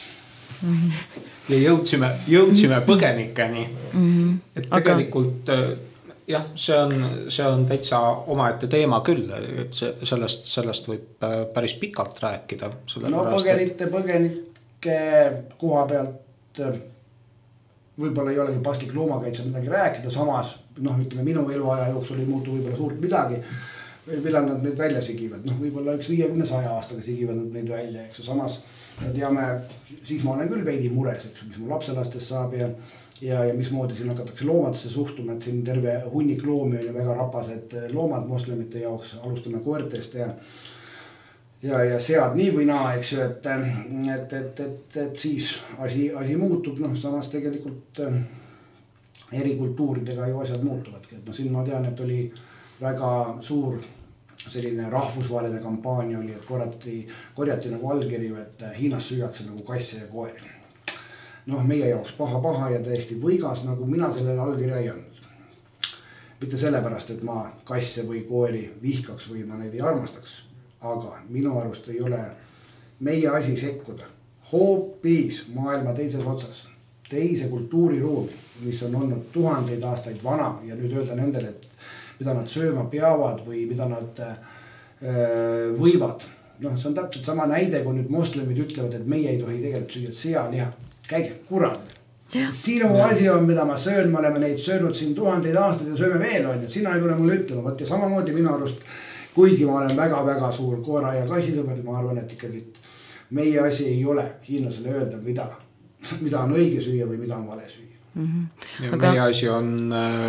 Ja jõudsime, jõudsime põgenikeni. Et tegelikult jah, see on, see on täitsa omaette teema küll, et see, sellest, sellest võib päris pikalt rääkida. No põgenite, põgenite koha pealt võib-olla ei olegi paslik loomakaitse midagi rääkida, samas noh, ütleme minu eluaja jooksul ei muutu võib-olla suurt midagi, millal nad neid välja sigivad, noh võib-olla üks viiekümne saja aastaga sigivad nad neid välja, eks ju, samas me teame, siis ma olen küll veidi mures, eks ju, mis mu lapselastest saab ja ja, ja mismoodi siin hakatakse loomadesse suhtuma, et siin terve hunnik loomi on ju väga rapased loomad moslemite jaoks, alustame koertest ja ja, ja sead nii või naa, eks ju, et, et, et, et, et siis asi, asi muutub, noh, samas tegelikult eri kultuuridega ju asjad muutuvadki, et noh, siin ma tean, et oli väga suur selline rahvusvaheline kampaania oli, et korjati, korjati nagu allkirju, et Hiinas süüakse nagu kasse ja koeri. Noh, meie jaoks paha paha ja täiesti võigas, nagu mina sellele allkirja ei andnud. Mitte sellepärast, et ma kasse või koeri vihkaks või ma neid ei armastaks. Aga minu arust ei ole meie asi sekkuda hoopis maailma teises otsas, teise kultuuriruumi, mis on olnud tuhandeid aastaid vana ja nüüd öelda nendele, et mida nad sööma peavad või mida nad öö, võivad. Noh, see on täpselt sama näide, kui nüüd moslemid ütlevad, et meie ei tohi tegelikult süüa sealiha. Käige kurat. Sinu ja. Asi on, mida ma söön, me oleme neid söönud siin tuhandeid aastaid ja sööme veel on. Sina ei tule mulle ütlema, võt ja samamoodi minu arust kuigi ma olen väga-väga suur koera ja kassisõber, ma arvan, et ikkagi meie asi ei ole hiinlasele öelda, mida, mida on õige süüa või mida on vale süüa. Mm-hmm. Aga... Meie asi on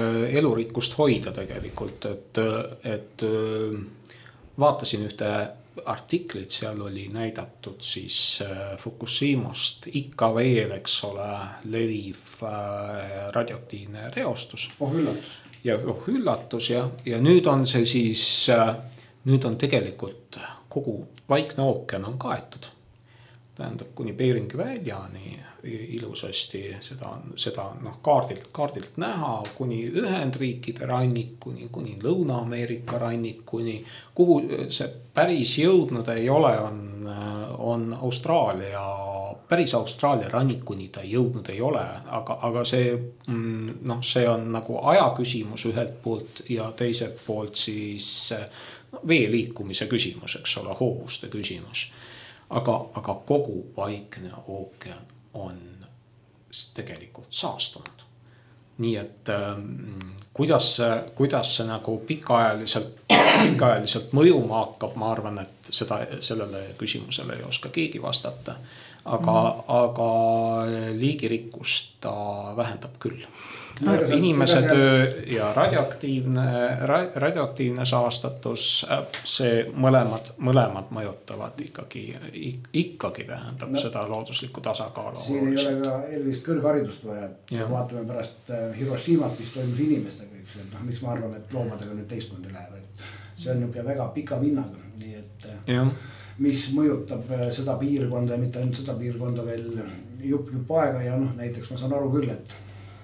elurikkust hoida tegelikult, et, et vaatasin ühte artiklid, seal oli näidatud siis Fukushimast ikka veel, eks ole, leviv radioaktiivne reostus. Oh üllatus. Ja oh üllatus ja, ja nüüd on see siis, nüüd on tegelikult kogu Vaikne ookean on kaetud. Tähendab kuni Beringi väljani ilusasti seda, seda noh, kaardilt, kaardilt näha kuni Ühendriikide rannikuni, kuni Lõuna-Ameerika rannikuni, kuhu see päris jõudnud ei ole, on, on Austraalia, päris Austraalia rannikuni ta jõudnud ei ole, aga, aga see, noh, see on nagu aja küsimus ühelt poolt ja teiselt poolt siis no, vee liikumise küsimus, eks ole, hoovuste küsimus. Aga, aga kogu Vaikne ookean on tegelikult saastunud. Nii et ähm, kuidas, kuidas see nagu pikaajaliselt, pikaajaliselt mõjuma hakkab, ma arvan, et seda, sellele küsimusele ei oska keegi vastata. Aga, mm. aga liigirikkust ta vähendab küll. No, inimese töö ja radioaktiivne, radioaktiivne saastatus, see mõlemad, mõlemad mõjutavad ikkagi, ikkagi tähendab no, seda looduslikku tasakaalu. Siin ei ole ka erilist kõrgharidust vaja. Vaatame pärast Hiroshimat, mis toimus inimestega. No, miks ma arvan, et loomadega nüüd teistmoodi läheb. See on niisugune väga pika vinnaga. Nii et ja. Mis mõjutab seda piirkonda ja mitte ainult seda piirkonda veel jupp, jupp aega. Ja noh, näiteks ma saan aru küll, et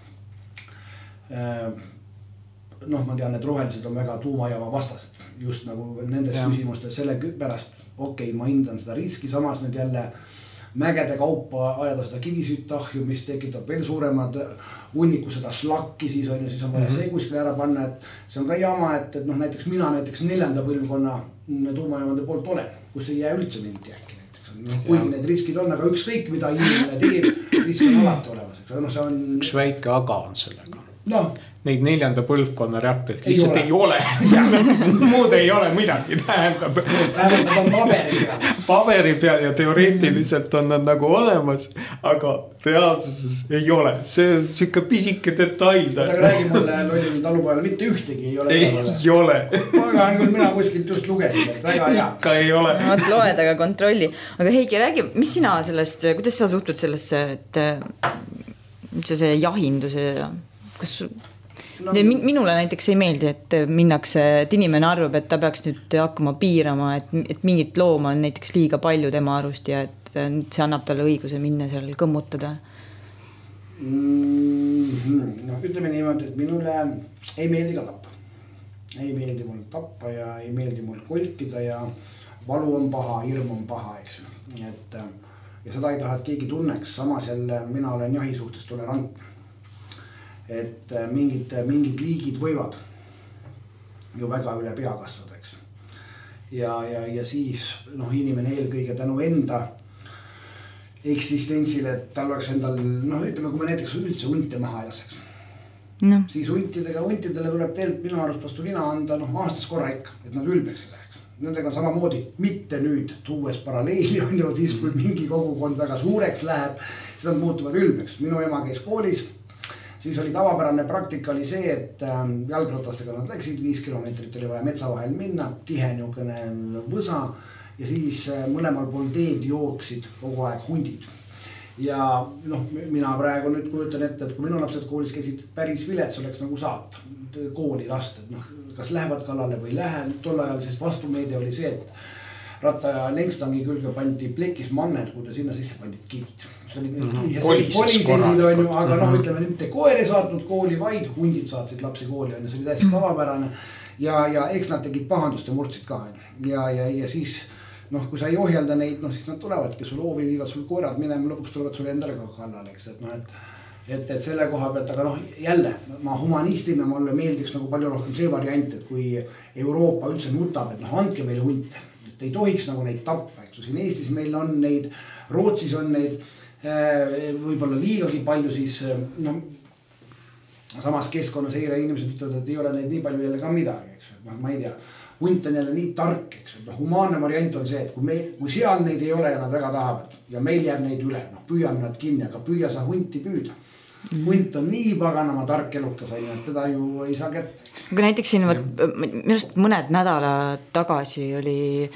noh, ma tean, et rohelised on väga tuumajaama vastased just nagu nendes ja. Küsimustes selle pärast, okei, okay, ma hindan seda riski, samas nüüd jälle mägede kaupa ajada seda kivisüttahju, mis tekitab veel suuremad hunniku seda slakki, siis on, siis on vaja mm-hmm. see kuskil ära panna, et see on ka jama, et, et noh, näiteks mina näiteks neljanda põlvkonna tuumajaamade poolt olen, kus ei jää üldse minti äkki näiteks. Kuigi need riskid on, aga ükskõik mida inimene teeb, risk on alati olemas. No, see on... Üks väike aga on sellega. No. Neid neljanda põlvkonna reaktorid lihtsalt ei ole, ei ole. Muud ei ole midagi, tähendab vähemalt on paberi peal paberi peal ja teoreetiliselt on nad nagu olemas, aga reaalsuses ei ole, see on siuke pisike detail. Aga räägi mulle Lollin talupoele, mitte ühtegi ei ole. Ei ole. Aga küll mina kuskilt just lugesin, et väga hea. Ikka ei ole. Vaat loed, aga kontrolli. Aga Heiki, räägi, mis sina sellest, kuidas sa suhtud sellesse, et see jahinduse ja kas no, minule näiteks ei meeldi, et minnakse, et inimene arvab, et ta peaks nüüd hakkama piirama, et, et mingit looma on näiteks liiga palju tema arust ja et see annab talle õiguse minna seal kõmmutada. Mm-hmm. No, ütleme niimoodi, et minule ei meeldi ka tappa. Ei meeldi mul tappa ja ei meeldi mul kolkida ja valu on paha, hirm on paha, eks. Et, ja seda ei taha, et keegi tunneks, samas jälle mina olen jahi suhtes tolerantne. Et mingid, mingid liigid võivad ju väga üle pea kasvada, eks. Ja, ja, ja siis noh, inimene eelkõige tänu enda eksistentsile, et tal oleks endal, noh ütleme, kui me näiteks üldse hunte maha elaseks. No. Siis huntidega, huntidele tuleb teilt minu arust vastu lina anda noh, aastas korra ikka, et nad ülbeks ei läheks. Nendega on samamoodi, mitte nüüd tuues paralleeli on ju, siis kui mingi kogukond väga suureks läheb, siis nad muutuvad ülbeks. Minu ema käis koolis. Siis oli tavapärane praktika oli see, et jalgratastega nad läksid, viis kilomeetrit oli vaja metsa vahel minna, tihe niukene võsa ja siis mõlemal pool teed jooksid kogu aeg hundid. Ja noh, mina praegu nüüd kujutan ette, et kui minu lapsed koolis käisid päris vilets, oleks nagu saata kooli lasta, et noh, kas lähevad kallale või ei lähe. Tol ajal siis vastumeede oli see, et ratta ja lengstangi külge pandi plekis manner, kui ta sinna sisse pandid kivid. See oli mm-hmm. kolises on ju, aga noh, ütleme mitte koer ei saatnud kooli, vaid hundid saatsid lapsi kooli on ja see oli täiesti tavapärane. Ja, ja eks nad tegid pahandust ja murdsid ka. Ja, ja, ja siis, noh, kui sa ei ohjelda neid, noh, siis nad tulevadki sul hoovi, viivad sul koerad minema, lõpuks tulevad sul endale ka kallal, eks, et noh, et Et, et selle koha pealt, aga noh, jälle, ma humanistina mulle meeldiks nagu palju rohkem see variant, et kui Euroopa üldse nutab, et noh, andke meile hunte. Et ei tohiks nagu neid tappa, eks. Siin Eestis meil on neid, Rootsis on neid võib-olla liigagi palju, siis noh, samas keskkonnaseire inimesed ütlevad, et ei ole neid nii palju jälle ka midagi, eks. No, ma ei tea, hunt on jälle nii tark, eks. No, humaanne variant on see, et kui, me, kui seal neid ei ole ja nad väga tahavad ja meil jääb neid üle, noh, püüame nad kinni, aga püüa sa hunti püüda. Mm. Hunt on nii paganama tark elukas, et teda ju ei saa kätte. Aga näiteks siin, minu arust mõned nädala tagasi oli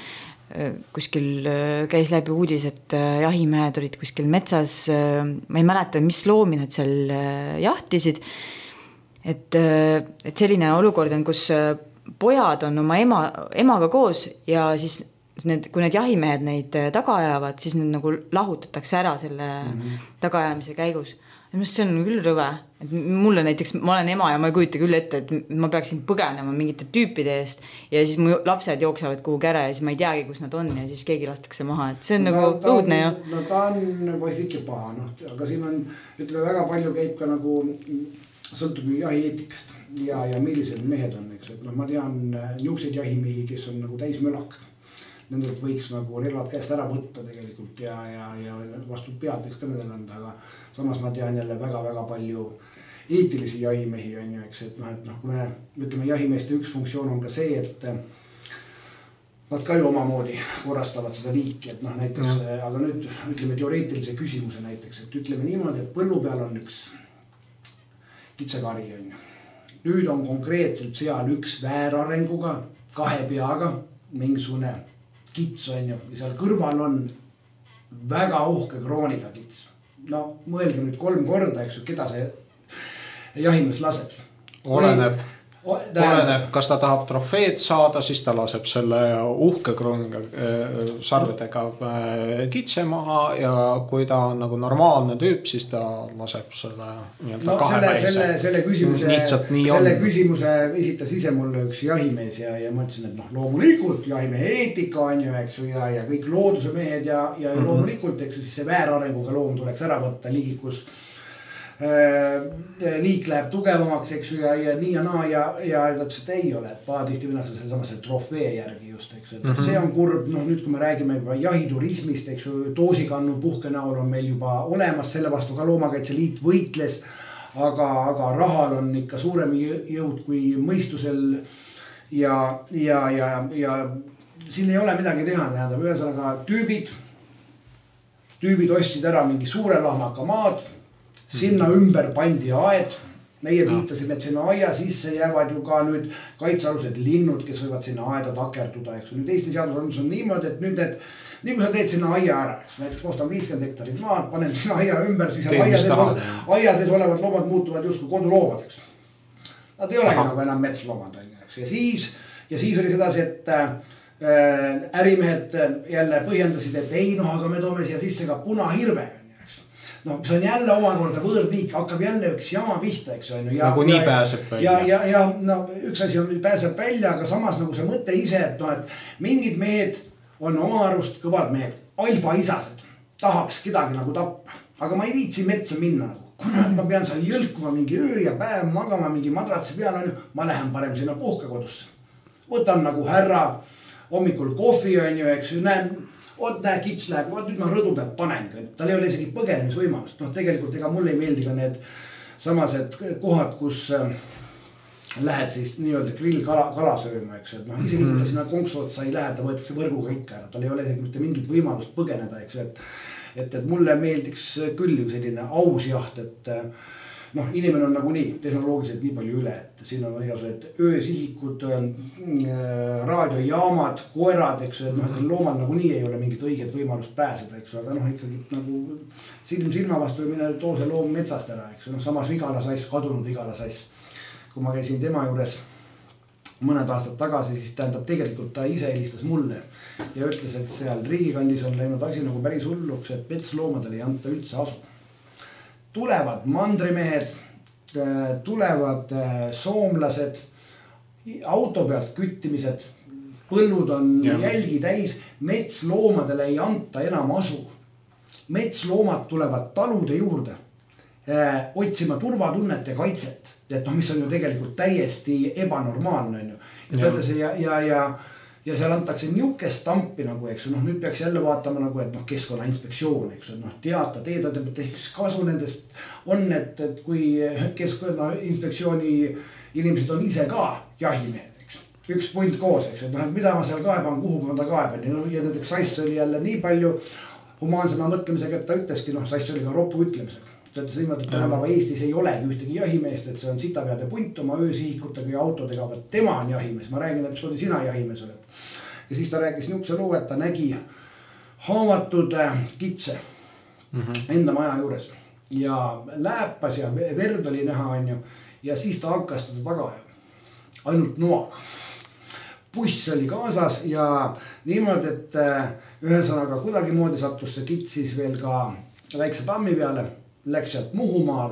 kuskil käis läbi uudis, et jahimehed olid kuskil metsas, ma ei mäleta, mis loomi nad seal jahtisid, et, et selline olukord on, kus pojad on oma ema, emaga koos ja siis need, kui need jahimehed neid taga ajavad, siis need nagu lahutatakse ära selle mm-hmm. tagaajamise käigus. See on küll rõve, et mulle näiteks, ma olen ema ja ma ei kujute küll ette, et ma peaksin põgenema mingite tüüpide eest ja siis mu lapsed jooksevad kuhu käre ja siis ma ei teagi, kus nad on ja siis keegi lastakse maha, et see on no, nagu õudne ju. No ta on vast ikka paha, no, aga siin on, ütleme, väga palju käib ka nagu sõltub jahieetikast ja, ja millised mehed on, eks, et no ma tean niukseid jahimehi, kes on nagu täis mölak. Nendelt võiks nagu relvad käest ära võtta tegelikult ja, ja, ja vastu pead võiks ka nendel anda, aga samas ma tean jälle väga-väga palju eetilisi jahimehi on ju, eks, et noh, et noh, kui me ütleme, jahimeeste üks funktsioon on ka see, et nad ka ju omamoodi korrastavad seda liiki, et noh, näiteks, ja. Aga nüüd ütleme teoreetilise küsimuse näiteks, et ütleme niimoodi, et põllu peal on üks kitsakari on ju. Nüüd on konkreetselt seal üks väärarenguga, kahe peaga, mingisugune kits on ju, ja seal kõrval on väga uhke krooniga kits. No mõelge nüüd kolm korda, eks ju, keda see jahimees laseb. Oleneb, oleneb, kas ta tahab trofeed saada, siis ta laseb selle uhke krooniga sarvedega kitse maha ja kui ta on nagu normaalne tüüp, siis ta laseb selle no, selle, selle, selle küsimuse, selle küsimuse esitas ise mulle üks jahimees ja, ja mõtlesin, et noh, loomulikult jahimehe eetika on ju, eks ju, ja, ja kõik looduse mehed ja, ja mm-hmm. loomulikult, eks ju, siis see väärarenguga loom tuleks ära võtta liigikus. Liik läheb tugevamaks, eks ju, ja, ja nii ja naa ja, ja ütles, et ei ole, et pahatihti minnakse selle samase trofee järgi just, eks ju, et mm-hmm. see on kurb, noh nüüd kui me räägime juba jahiturismist, eks ju, doosikannu puhke näol on meil juba olemas, selle vastu ka Loomakaitseliit võitles, aga, aga rahal on ikka suurem jõud kui mõistusel ja, ja, ja, ja siin ei ole midagi teha, tähendab, ühesõnaga tüübid, tüübid ostsid ära mingi suure lahmaka maad, sinna ümber pandi aed, meie viitasime, et sinna aia sisse jäävad ju ka nüüd kaitsealused linnud, kes võivad sinna aeda takerduda, eks. Nüüd Eesti seadus on niimoodi, et nüüd need, nii kui sa teed sinna aia ära, eks, näiteks ostan viiskümmend hektarit maad, panen sinna aia ümber, siis aia sees, aia sees olevad loomad muutuvad justkui koduloomad, eks. Nad ei olegi nagu enam metsloomad, eks. Ja siis, ja siis oli sedasi, et äh, ärimehed jälle põhjendasid, et ei, noh, aga me toome siia sisse ka punahirve. No, see on jälle omakorda võõrliik, hakkab jälle üks jama pihta, eks on ju. Nagu nii pääseb välja. Ja, ja, ja no, üks asi on, pääseb välja, aga samas nagu see mõte ise, et, no, et mingid mehed on oma arust kõvad mehed, alfaisased, tahaks kedagi nagu tappa, aga ma ei viitsi metsa minna nagu. Kuna ma pean seal jõlkuma mingi öö ja päev magama mingi madratsi peal, on ju, ma lähen parem sinna puhkekodusse. Võtan nagu härra hommikul kohvi, on ju, eks ju, näen, oot näe kits läheb, oot nüüd ma rõdu pealt panen, tal ei ole isegi põgenemisvõimalust. Noh, tegelikult ega mulle ei meeldi ka need samased kohad, kus äh, lähed siis nii-öelda grill kala, kala sööma, eks. Et noh, isegi kui ta sinna konksuotsa ei lähe, ta võetakse võrguga ikka ära, tal ei ole isegi mitte mingit võimalust põgeneda, eks. Et, et, et mulle meeldiks küll ju selline aus jaht, et noh, inimene on nagu nii tehnoloogiliselt nii palju üle, et siin on igasugused öösihikud, raadiojaamad, koerad, eks, et noh, loomal nagu nii ei ole mingit õiget võimalust pääseda, eks, aga noh, ikkagi nagu silm silma vastu mine too see loom metsast ära, eks, noh, samas vigalasass, kadunud vigalasass. Kui ma käisin tema juures mõned aastad tagasi, siis tähendab tegelikult ta ise helistas mulle ja ütles, et seal riigikandis on läinud asi nagu päris hulluks, et metsloomadele ei anta üldse asu. Tulevad mandrimehed, tulevad soomlased, auto pealt küttimised, põllud on ja. Jälgi täis, metsloomadele ei anta enam asu. Metsloomad tulevad talude juurde äh, otsima turvatunnet ja kaitset, et noh, mis on ju tegelikult täiesti ebanormaalne. On ju. Ja, ja. Tõdes, ja, ja, ja, ja seal antakse niukest tampi nagu, eks, noh, nüüd peaks jälle vaatama nagu, et noh, keskkonnainspektsioon, eks, noh, teata, teedad, et kasu nendest on, et, et kui keskkonnainspektsiooni inimesed on ise ka jahimehed, eks, üks punt koos, eks, et noh, et mida ma seal kaeban, kuhu ma ta kaeban ja, no, ja näiteks Sass oli jälle nii palju humaansema mõtlemisega, et ta ütleski, noh, Sass oli ka ropu ütlemisega. Ta ütles niimoodi, et tänapäeva Eestis ei olegi ühtegi jahimeest, et see on sitapeade punt oma öösihikutega ja autodega, vaid tema on jahimees. Ma räägin, et oli sina jahimees oled. ja siis ta rääkis niukse loo, et ta nägi haavatud kitse mm-hmm. enda maja juures ja lääpas ja verd oli näha, on ju, ja siis ta hakkas teda taga ainult noaga. Buss oli kaasas ja niimoodi, et ühesõnaga kuidagi moodi sattus see kits siis veel ka väikse tammi peale, läks sealt Muhumaale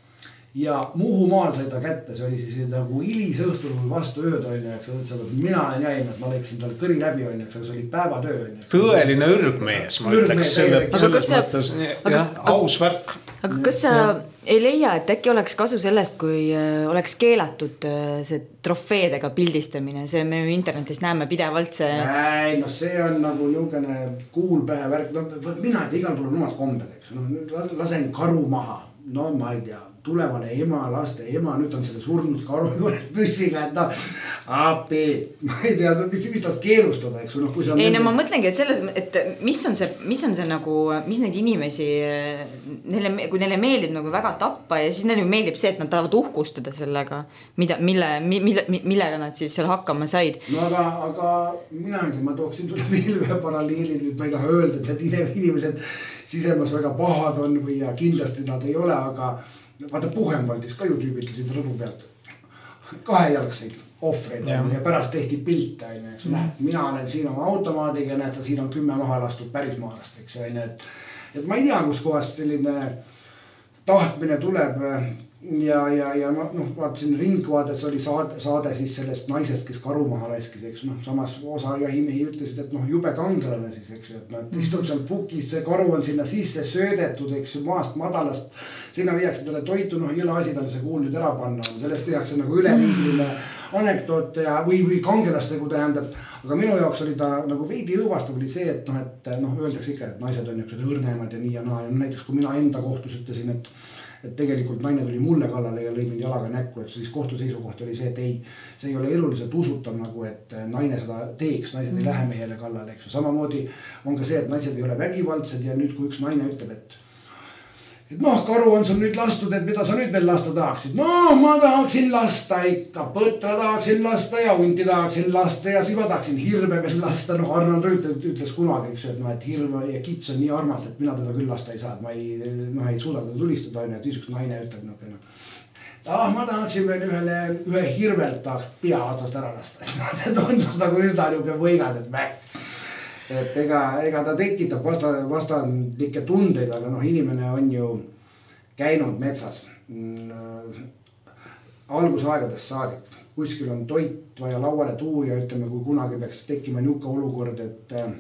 ja Muhumaal sai ta kätte, see oli siis nagu ilis õhtul või vastu ööd, on ju, eks, et mina olen jäin, et ma läksin tal kõri läbi, on ju, see oli päevatöö, on ju. Tõeline ürgmees, ma ütleks selle, selles mõttes, jah, aus värk. Aga kas sa ei leia, et äkki oleks kasu sellest, kui oleks keelatud see trofeedega pildistamine, see me ju internetis näeme pidevalt see... Ei, no see on nagu niukene kuulpähe värk, no mina ei igal pool on omad kombed, eks, no lasen karu maha, no ma ei tea, tulevane ema, laste ema, nüüd on selle surnud karu juures püssiga, et no api, ma ei tea, mis, mis tast keelustada, eks no, kui see on... Ei, nende... no ma mõtlengi, et selles, et mis on see, mis on see nagu, mis neid inimesi, neile, kui neile meeldib nagu väga tappa ja siis neile meeldib see, et nad tahavad uhkustada sellega, mida, mille, mille, millega nad siis seal hakkama said. No aga, aga mina ei tea, ma tooksin tulla veel ühe paralleeli, nüüd ma ei taha öelda, et need inimesed sisemas väga pahad on või ja kindlasti nad ei ole, aga vaata Puhenvaldis ka ju tüübitlesid rõdu pealt kahejalgseid ohvreid ja. ja pärast tehti pilte, eks mm. näed, mina olen siin oma automaadiga, näed sa siin on kümme maha lastud päris maalast, eks ju, et, et ma ei tea, kus kohast selline tahtmine tuleb ja, ja, ja ma noh, vaatasin Ringvaades oli saade, saade siis sellest naisest, kes karu maha laskis, eks noh, samas osa jahimehi ütlesid, et noh, jube kangelane siis, eks ju, et noh, et istub seal pukis, see karu on sinna sisse söödetud, eks ju, maast madalast, sinna viiakse talle toitu, noh, jõle asi tal see kuul nüüd ära panna, sellest tehakse nagu üleriigiline anekdoot ja, või, või kangelastegu tähendab, aga minu jaoks oli ta nagu veidi õõvastav oli see, et noh, et noh, öeldakse ikka, et naised on niisugused õrnemad ja nii ja naa ja näiteks kui mina enda kohtus ütlesin, et et tegelikult naine tuli mulle kallale ja lõi mind jalaga näkku, et siis kohtu seisukoht oli see, et ei, see ei ole eluliselt usutav nagu, et naine seda teeks, naised ei lähe mehele kallale, eks. Samamoodi on ka see, et naised ei ole vägivaldsed ja nüüd, kui üks naine ütleb, et et noh, karu on sul nüüd lastud, et mida sa nüüd veel lasta tahaksid? No ma tahaksin lasta ikka, põtra tahaksin lasta ja hunti tahaksin lasta ja siis ma tahaksin hirve veel lasta. Noh, Arnold Rüütel ütles kunagi, eks, et, no, et hirve ja kits on nii armas, et mina teda küll lasta ei saa. Ma ei, noh, ei suuda teda tulistada, et siis üks naine ütleb, no, ah, ma tahaksin veel ühele, ühe hirvelt tahaks pea otsast ära lasta. See tundus nagu üsna niuke võigas, et mäk. Et ega, ega ta tekitab vasta, vastandlikke tundeid, aga noh, inimene on ju käinud metsas algusaegadest saadik. Kuskil on toit vaja lauale tuu ja ütleme, kui kunagi peaks tekkima niuke olukord, et äh,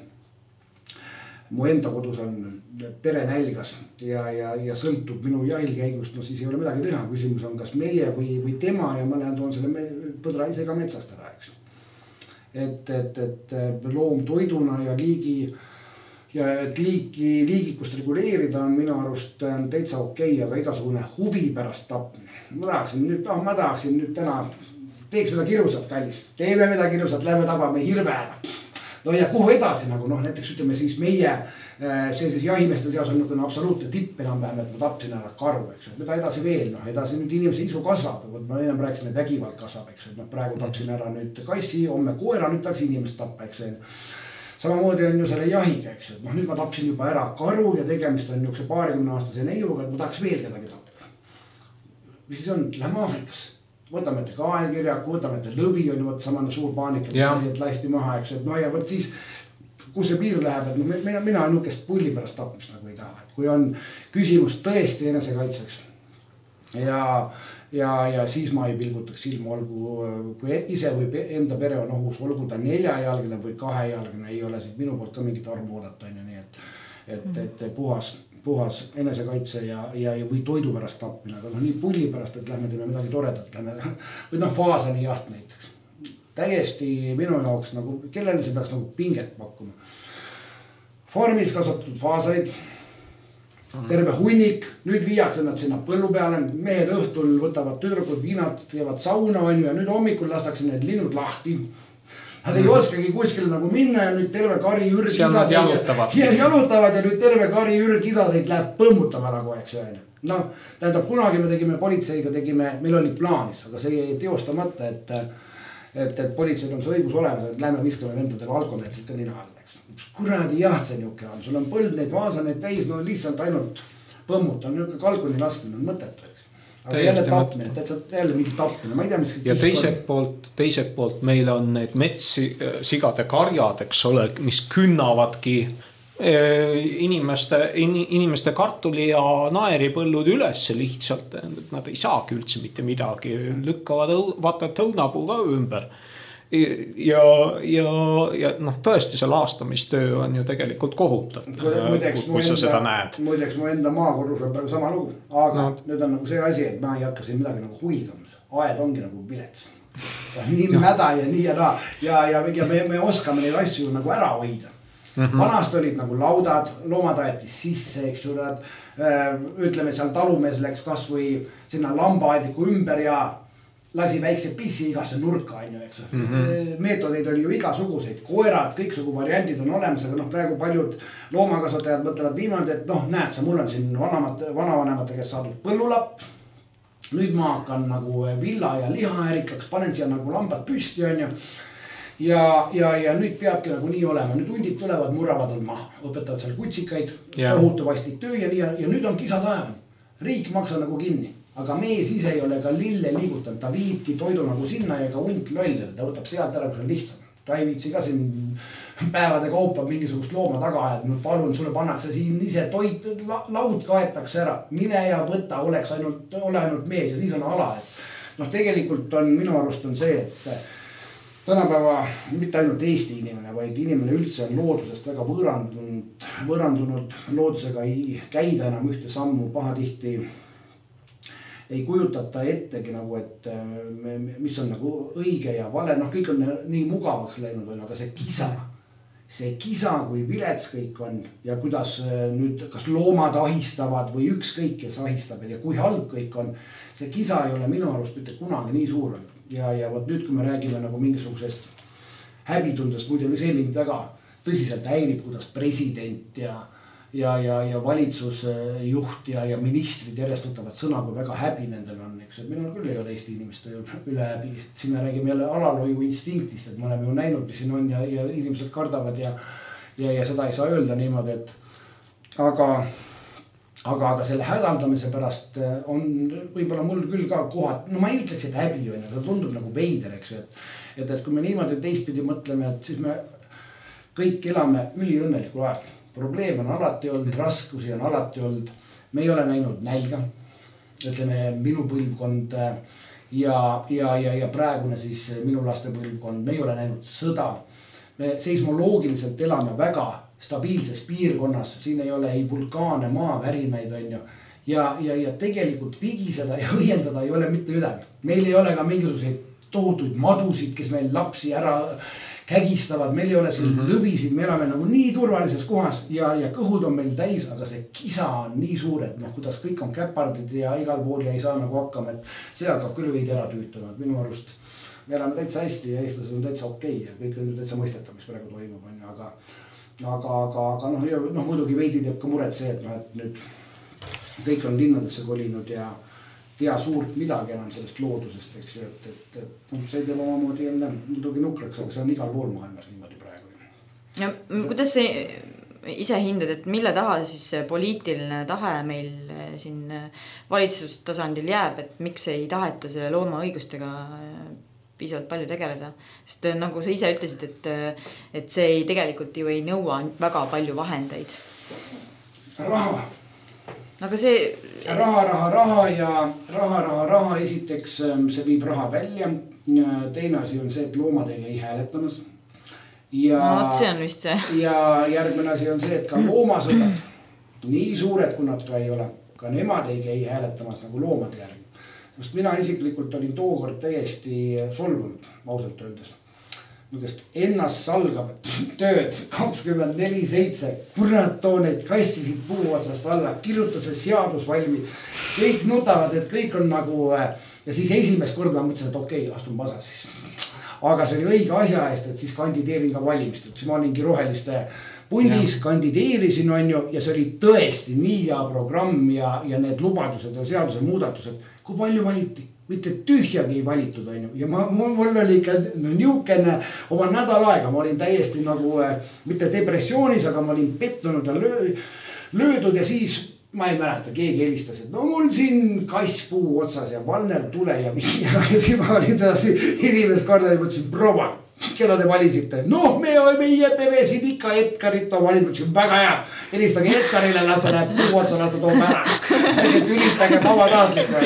mu enda kodus on pere nälgas ja, ja, ja sõltub minu jahilkäigust, no siis ei ole midagi teha. Küsimus on kas meie või, või tema ja ma lähen toon selle põdra ise ka metsast ära, eks. Et, et, et loom toiduna ja liigi ja et liiki, liigikust reguleerida on minu arust täitsa okei, aga igasugune huvi pärast tapmine. Ma tahaksin nüüd, oh, ma tahaksin nüüd täna, teeks mida kirusat, kallis, teeme mida kirusat, lähme tabame hirve ära. No ja kuhu edasi nagu, noh, näiteks ütleme siis meie see siis jahimeeste seas on niisugune absoluutne tipp enam vähem, et ma tapsin ära karu, eks. Mida edasi veel, noh, edasi nüüd inimese isu kasvab, ma enam rääkisin, et vägivald kasvab, eks. No, praegu tapsin ära nüüd kassi, homme koera, nüüd tahaks inimest tappa, eks. Samamoodi on ju selle jahiga, eks. No, nüüd ma tapsin juba ära karu ja tegemist on niisuguse paarikümne aastase neiuga, et ma tahaks veel kedagi tappa. Mis siis on? Lähme Aafrikasse. Võtame ette kaelkirja, võtame ette lõvi, on ju võtta samane suur paanika, et lasti maha, eks. No ja võt siis kus see piir läheb, et no, mina, mina niukest pulli pärast tapmist nagu ei taha. Kui on küsimus tõesti enesekaitseks ja, ja, ja siis ma ei pilgutaks silma, olgu, kui ise või enda pere on ohus, olgu ta neljajalgine või kahejalgine, ei ole siis minu poolt ka mingit armu oodata, nii et, et, et puhas, puhas enesekaitse ja, ja, või toidu pärast tapmine, aga no nii pulli pärast, et lähme teeme midagi toredat, lähme, või noh, faasani jaht näiteks. Täiesti minu jaoks nagu, kellele see peaks nagu pinget pakkuma. Farmis kasvatatud faasaid, terve hunnik, nüüd viiakse nad sinna põllu peale, mehed õhtul võtavad tüdrukud, viinad, teevad sauna on ju, ja nüüd hommikul lastakse need linnud lahti. Nad ei oskagi kuskil nagu minna ja nüüd terve kari ürg isaseid jalutavad. Ja, jalutavad ja nüüd terve kari ürg isaseid läheb põmmutama nagu, eks ju. No, tähendab, kunagi me tegime politseiga, tegime, meil oli plaanis, aga see ei teostamata, et et, et politseid on see õigus olemas, et lähme viskame vendadele alkomeetrit ka nina all, eks. Kuradi jaht see niuke on, sul on põld neid vaasaneid täis, no lihtsalt ainult põmmut on niuke kalkuni laskmine on mõttetu, eks. aga jälle tapmine, täitsa jälle mingi tapmine, ma ei tea, mis ja teiselt poolt, teiselt poolt meil on need metssigade karjad, eks ole, mis künnavadki inimeste, inimeste kartuli ja naeripõllud üles lihtsalt, nad ei saagi üldse mitte midagi, lükkavad vaata tõunapuu ka ümber ja, ja, ja noh, tõesti see laastamistöö on ju tegelikult kohutav, muideks, kui sa seda näed. Muideks mu enda maakorrus on praegu sama lugu, aga no. Nüüd on nagu see asi, et ma ei hakka siin midagi nagu huilgamas, aed ongi nagu vilets, nii mäda ja nii ja naa ja, ja, ja me, me oskame neid asju nagu ära hoida. Mm-hmm. Vanast olid nagu laudad, loomad aetis sisse, eks ju, nad, ütleme, seal talumees läks kas või sinna lambaaediku ümber ja lasi väikse pissi igasse nurka, on ju, eks ju. Mm-hmm. Meetodeid oli ju igasuguseid, koerad, kõiksugu variandid on olemas, aga noh, praegu paljud loomakasvatajad mõtlevad niimoodi, et noh, näed sa, mul on siin vanamate, vanavanemate, kes saadud põllulapp. Nüüd ma hakkan nagu villa ja lihaärikaks, panen siia nagu lambad püsti, on ju. Ja, ja, ja nüüd peabki nagu nii olema, nüüd hundid tulevad, murravad on maha, õpetavad seal kutsikaid, ohutuvasti töö ja nii ja, ja nüüd on kisa taevan. Riik maksa nagu kinni, aga mees ise ei ole ka lille liigutanud, ta viibki toidu nagu sinna ja ka hunt loll, ta võtab sealt ära, kui see on lihtsam. Ta ei viitsi ka siin päevade kaupa mingisugust looma taga ajad, nüüd palun, sulle pannakse siin ise toit, laud kaetakse ära, mine ja võta, oleks ainult, ole ainult mees ja siis on ala. Et noh, tegelikult on minu arust on see, et tänapäeva mitte ainult Eesti inimene, vaid inimene üldse on loodusest väga võõrandunud, võõrandunud loodusega ei käida enam ühte sammu, pahatihti ei kujutata ettegi nagu, et mis on nagu õige ja vale, noh kõik on nii mugavaks läinud, aga see kisa, see kisa, kui vilets kõik on ja kuidas nüüd kas loomad ahistavad või ükskõik, kes ahistab ja kui halb kõik on, see kisa ei ole minu arust mitte kunagi nii suur on. Ja, ja võt nüüd, kui me räägime nagu mingisugusest häbitundest, muidugi see mind väga tõsiselt häirib, kuidas president ja, ja, ja, ja valitsusjuht ja, ja ministrid järjest võtavad sõna, kui väga häbi nendel on, eks. Minul küll ei ole Eesti inimeste üle häbi. Siin me räägime jälle alalhoiu instinktist, et me oleme ju näinud, mis siin on ja, ja inimesed kardavad ja, ja, ja seda ei saa öelda niimoodi, et aga Aga, aga selle hädaldamise pärast on võibolla mul küll ka kohad, no ma ei ütleks, et häbi on, ta tundub nagu veider, eks, et, et, et kui me niimoodi teistpidi mõtleme, et siis me kõik elame üliõnnelikul ajal. Probleem on alati olnud, raskusi on alati olnud, me ei ole näinud nälga, ütleme minu põlvkond ja, ja, ja, ja praegune siis minu laste põlvkond, me ei ole näinud sõda. Me seismoloogiliselt elame väga stabiilses piirkonnas, siin ei ole ei vulkaane, maavärinaid on ju. Ja, ja, ja tegelikult vigiseda ja õiendada ei ole mitte midagi. Meil ei ole ka mingisuguseid tohutuid madusid, kes meil lapsi ära kägistavad, meil ei ole siin mm-hmm. lõvisid, me elame nagu nii turvalises kohas ja, ja kõhud on meil täis, aga see kisa on nii suur, et noh, kuidas kõik on käpardid ja igal pool ja ei saa nagu hakkama, et see hakkab küll veidi ära tüütama, et minu arust me elame täitsa hästi ja eestlased on täitsa okei ja kõik on täitsa mõistetav, mis praegu toimub, on, aga aga, aga, aga noh, noh, muidugi veidi teeb ka muret see, et noh, et nüüd kõik on linnadesse kolinud ja tea suurt midagi enam sellest loodusest, eks ju, et, et, et noh, see teeb omamoodi enne muidugi nukraks, aga see on igal pool maailmas niimoodi praegu. Ja kuidas see ise hindad, et mille taha siis poliitiline tahe meil siin valitsustasandil jääb, et miks ei taheta selle looma õigustega piisavalt palju tegeleda, sest nagu sa ise ütlesid, et, et see ei, tegelikult ju ei nõua väga palju vahendeid. Raha. Aga see... Raha, raha, raha ja raha, raha, raha esiteks see viib raha välja. Teine asi on see, et loomad ei hääletamas. Ja, no, see on vist see. Ja järgmine asi on see, et ka loomasõdad, nii suured kui nad ka ei ole, ka nemad ei käi hääletamas nagu loomade järgi. Sest mina isiklikult olin tookord täiesti solvunud, ausalt öeldes. Nukest ennast salgavat tööd kakskümmend neli seitse, kurat too neid kassisid puu otsast alla, kirjuta see seadus valmi. Kõik nutavad, et kõik on nagu ja siis esimest korda ma mõtlesin, et okei, okay, astun pasa siis. Aga see oli õige asja eest, et siis kandideerin ka valimist, et siis ma olingi roheliste pundis, kandideerisin on ju ja see oli tõesti nii hea programm ja, ja need lubadused ja seaduse muudatused. Kui palju valiti? mitte tühjagi ei valitud, on ju. Ja ma, mul oli ikka no, niukene oma nädal aega, ma olin täiesti nagu äh, mitte depressioonis, aga ma olin pettunud ja löö, löödud ja siis ma ei mäleta, keegi helistas, et no mul siin kass puu otsas ja Valner tule ja viia. Ja siis ma olin tõesti esimest korda ja mõtlesin, proua, keda te valisite? Noh, me meie peresid ikka Edgarit on valinud, mõtlesin väga hea. Helistage Edgarile, las ta läheb puu otsa, las ta toome ära. Ülitage vaba taatlik.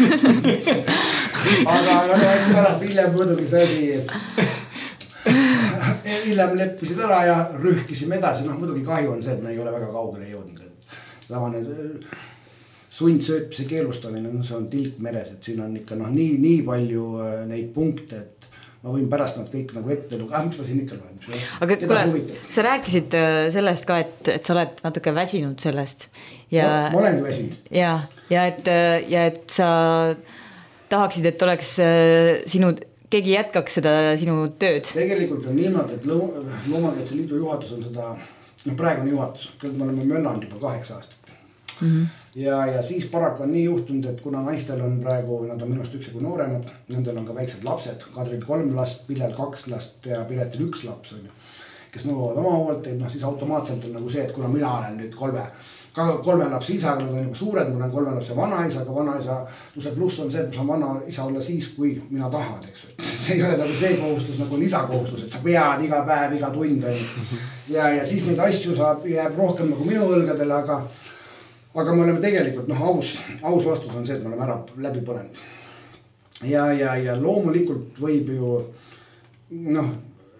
Aga, aga pärast hiljem muidugi see oli, hiljem leppisid ära ja rühkisime edasi. Noh, muidugi kahju on see, et me ei ole väga kaugele jõudnud. Samane sundsöötmise keelustamine, no see on tilk meres, et siin on ikka noh, nii, nii palju neid punkte, et ma võin pärast nad kõik nagu ette luga, ah, mis ma siin ikka loen. Aga kule, sa rääkisid sellest ka, et, et sa oled natuke väsinud sellest. Ja, ma, ma olen väsinud. Ja, ja, et, ja et sa tahaksid, et oleks sinu, keegi jätkaks seda sinu tööd. Tegelikult on niimoodi, et Loomakaitse Liidu juhatus on seda, no praegune juhatus, me oleme möllanud juba kaheksa aastat. Mm-hmm. Ja, ja siis paraku on nii juhtunud, et kuna naistel on praegu, nad on minust üksegu nooremad, nendel on ka väiksed lapsed, Kadril kolm last, Pillel kaks last ja Piretil üks laps on ju, kes nõuavad oma hoolt, noh siis automaatselt on nagu see, et kuna mina olen nüüd kolme, kolme lapse isa, aga nad on juba suured, ma olen kolme lapse vanaisa, aga vanaisa, see pluss on see, et ma saan vanaisa olla siis, kui mina tahan, eks. See ei ole nagu see kohustus, nagu on isa kohustus, et sa pead iga päev, iga tund on ju. Ja, ja siis neid asju saab, jääb rohkem nagu minu õlgadele, aga Aga me oleme tegelikult, noh, aus, aus vastus on see, et me oleme ära läbi põnenud. Ja, ja, ja loomulikult võib ju, noh,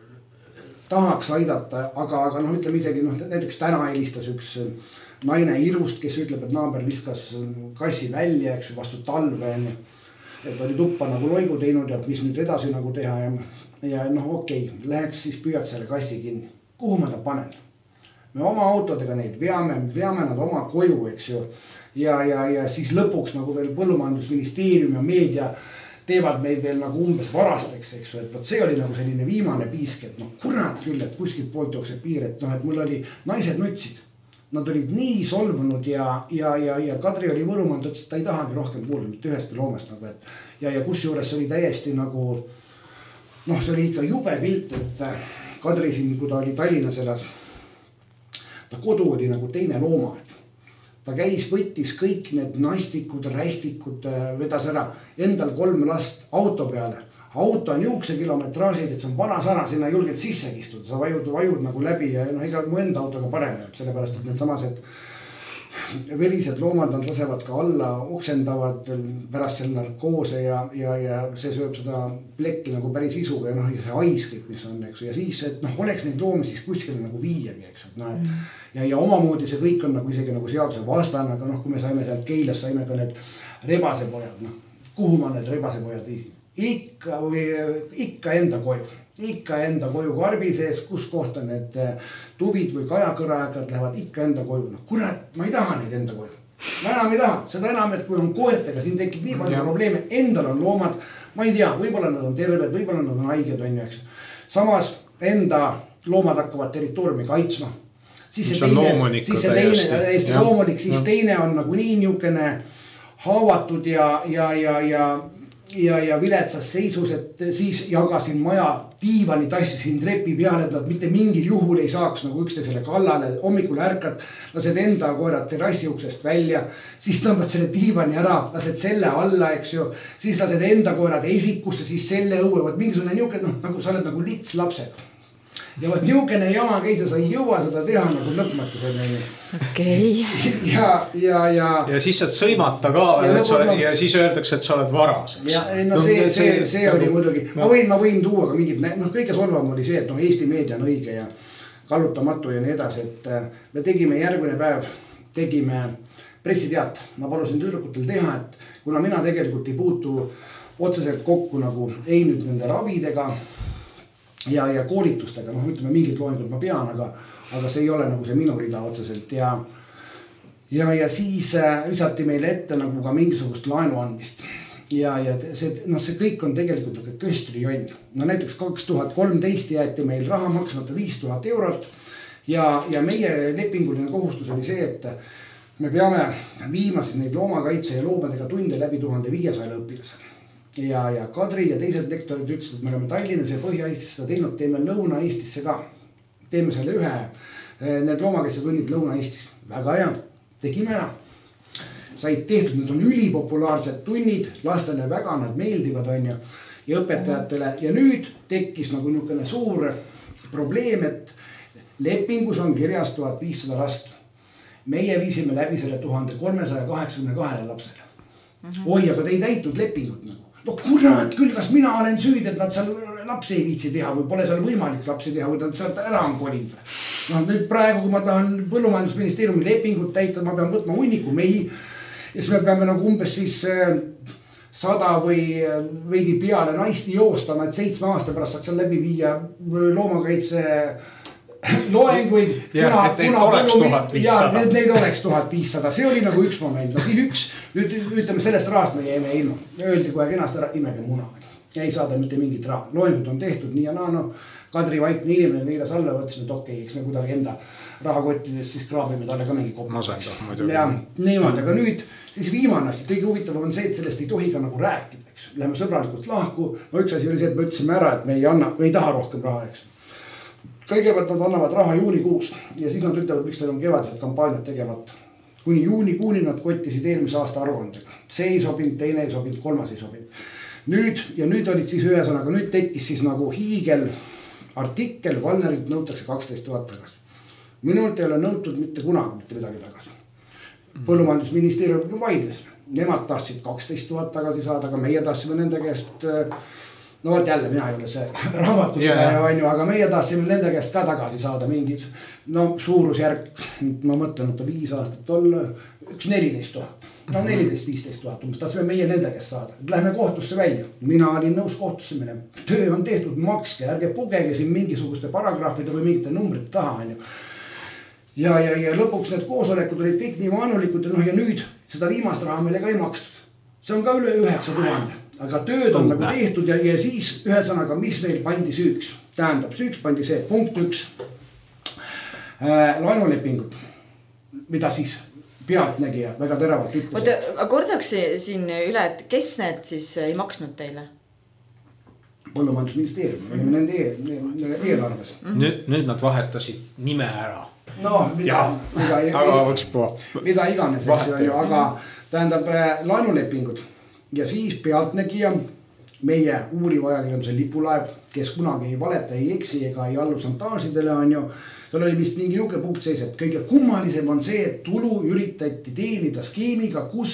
tahaks aidata, aga, aga noh, ütleme isegi, noh, näiteks täna helistas üks naine Irust, kes ütleb, et naaber viskas kassi välja, eks vastu talve, et oli tuppa nagu loigu teinud ja mis nüüd edasi nagu teha ja, ja noh, okei, okay, läheks siis püüaks selle kassi kinni. Kuhu ma ta panen? Me oma autodega neid veame, veame nad oma koju, eks ju. Ja, ja, ja siis lõpuks nagu veel Põllumajandusministeerium ja meedia teevad meid veel nagu umbes varasteks, eks ju. Et see oli nagu selline viimane piisk, et noh, kurat küll, et kuskilt poolt jookseb piir, et noh, et mul oli naised nutsid. Nad olid nii solvunud ja, ja, ja, ja Kadri oli võlumaanud, et ta ei tahagi rohkem kuulda, mitte ühestki loomest nagu, et ja, ja kus juures oli täiesti nagu, noh, see oli ikka jube pilt, et Kadri siin, kui ta oli Tallinnas elas, ta kodu oli nagu teine looma. Ta käis, võttis kõik need naistikud, rästikud, vedas ära endal kolm last auto peale. Auto on juukse kilometraažid, et see on vana sana, sinna julged sisse kistuda. Sa vajud, vajud nagu läbi ja no, ega mu enda autoga parem, sellepärast, et need samased verised loomad, nad lasevad ka alla, oksendavad pärast seal narkoose ja, ja, ja see sööb seda plekki nagu päris isuga ja noh, ja see haiskib, mis on, eks. Ja siis, et noh, oleks neid loomi siis kuskile nagu viiagi, eks. No, et, mm. ja, ja omamoodi see kõik on nagu isegi nagu seaduse vastane, aga noh, kui me saime sealt Keilas, saime ka need rebasepojad, noh, kuhu ma need rebasepojad viisin? Ikka või ikka enda koju. Ikka enda koju karbi sees, kus kohta need tuvid või kajakõrajakad lähevad ikka enda koju. No kurat, ma ei taha neid enda koju. Ma enam ei taha. Seda enam, et kui on koertega, siin tekib nii palju ja. Probleeme. Endal on loomad, ma ei tea, võib-olla nad on terved, võib-olla nad on haiged, on ju, eks. Samas enda loomad hakkavad territooriumi kaitsma. Siis see teine, siis see teine, täiesti loomulik, siis ja. Teine on nagu nii niukene haavatud ja, ja, ja, ja ja, ja viletsas seisus, et siis jagasin maja diivani, tassisin trepi peale, et nad mitte mingil juhul ei saaks nagu üksteisele kallale. Hommikul ärkad, lased enda koerad terrassi uksest välja, siis tõmbad selle diivani ära, lased selle alla, eks ju, siis lased enda koerad esikusse, siis selle õue, võt mingisugune niuke, noh, nagu sa oled nagu lits lapsed. Ja võt niukene jama käis ja sa ei jõua seda teha nagu lõpmatuseni. Okei. Okay. Ja, ja, ja. Ja siis saad sõimata ka ja, et sa, ja siis öeldakse, et sa oled varas. Ja no see, see, see, see oli muidugi, ma võin, ma võin tuua ka mingid, noh kõige solvam oli see, et noh Eesti meedia on õige ja kallutamatu ja nii edasi, et me tegime järgmine päev, tegime pressiteat. Ma palusin tüdrukutel teha, et kuna mina tegelikult ei puutu otseselt kokku nagu ei nüüd nende ravidega ja, ja koolitustega, noh ütleme mingid loengud ma pean, aga, aga see ei ole nagu see minu rida otseselt ja, ja, ja siis visati meile ette nagu ka mingisugust laenu andmist ja, ja see, noh, see kõik on tegelikult nagu köstrijonn. No näiteks kaks tuhat kolmteist jäeti meil raha maksmata viis tuhat eurot ja, ja meie lepinguline kohustus oli see, et me peame viima siis neid loomakaitse ja loomadega tunde läbi tuhande viiesaja õpilase. ja, ja Kadri ja teised lektorid ütlesid, et me oleme Tallinnas ja Põhja-Eestis seda teinud, teeme Lõuna-Eestisse ka. Teeme selle ühe, need loomakaitsetunnid Lõuna-Eestis. Väga hea, tegime ära. Said tehtud, need on ülipopulaarsed tunnid, lastele väga nad meeldivad on ja, ja õpetajatele. Ja nüüd tekkis nagu niisugune suur probleem, et lepingus on kirjas tuhat viissada last. Meie viisime läbi selle tuhat kolmesaja kaheksakümne kahele lapsele. Mm-hmm. Oi, aga te ei täitnud lepingut nagu. No kurat küll, kas mina olen süüd, et nad seal lapsi ei viitsi teha või pole seal võimalik lapsi teha või nad sealt ära on kolinud. No nüüd praegu, kui ma tahan Põllumajandusministeeriumi lepingut täita, ma pean võtma hunniku mehi ja siis me peame nagu umbes siis sada või veidi peale naist joostama, et seitsme aasta pärast saaks seal läbi viia loomakaitse loenguid. Ja, et neid oleks tuhat viissada. Ja, neid oleks tuhat viissada. See oli nagu üks moment. No siis üks, nüüd ütleme sellest rahast me jäime ilma. Öeldi kohe kenast ära, imege muna. Ei saada mitte mingit raha. Loengud on tehtud nii ja naa, no Kadri vaikne inimene neile alla võtsime, et okei, eks me kuidagi enda rahakottidest siis kraabime talle ka mingi kopp. Ja niimoodi, aga nüüd siis viimane asi, kõige huvitavam on see, et sellest ei tohi ka nagu rääkida, eks. Läheme sõbralikult lahku. No üks asi oli see, et me ütlesime ära, et me ei anna, me ei taha rohkem raha, eks. Kõigepealt nad annavad raha juunikuus ja siis nad ütlevad, miks teil on kevadised kampaaniad tegemata. Kuni juunikuuni nad kottisid eelmise aasta aruandega. See ei sobinud, teine ei sobinud, kolmas ei sobinud. Nüüd ja nüüd olid siis ühesõnaga, nüüd tekkis siis nagu hiigel artikkel, Valnerilt nõutakse kaksteist tuhat tagasi. Minult ei ole nõutud mitte kunagi mitte midagi tagasi. Põllumajandusministeerium vaidles. Nemad tahtsid kaksteist tuhat tagasi saada, aga meie tahtsime nende käest, no vaat jälle, mina ei ole see raamatut yeah. Ju, aga meie tahtsime nende käest ka tagasi saada mingid, no suurusjärk, ma mõtlen, et viis aastat olla, üks neliteist tuhat. No neliteist viisteist tuhat, umbes tahtsime meie nende käest saada. Lähme kohtusse välja. Mina olin nõus kohtusse minema. Töö on tehtud, makske, ärge pugege siin mingisuguste paragraafide või mingite numbrite taha. Ja, ja, ja lõpuks need koosolekud olid kõik nii maanulikud ja, no, ja nüüd seda viimast raha meile ka ei makstud. See on ka üle üheksa tuhande. Aga tööd on nagu tehtud ja, ja siis ühesõnaga, mis meil pandi süüks. Tähendab, süüks pandi see punkt üks. Äh, laenulepingud, mida siis pealtnägija väga teravalt ütles. Oota, kordaks siin üle, et kes need siis ei maksnud teile? Põllumajandusministeerium, olime nende eelarves. Nüüd, nüüd nad vahetasid nime ära. No, mida, mida, aga, mida iganes, eks ju, aga tähendab laenulepingud ja siis pealtnägija, meie uuriva ajakirjanduse lipulaev, kes kunagi ei valeta, ei eksi ega ei allu santaažidele on ju. Tal oli vist mingi nuke punkt sees, et kõige kummalisem on see, et tulu üritati teenida skeemiga, kus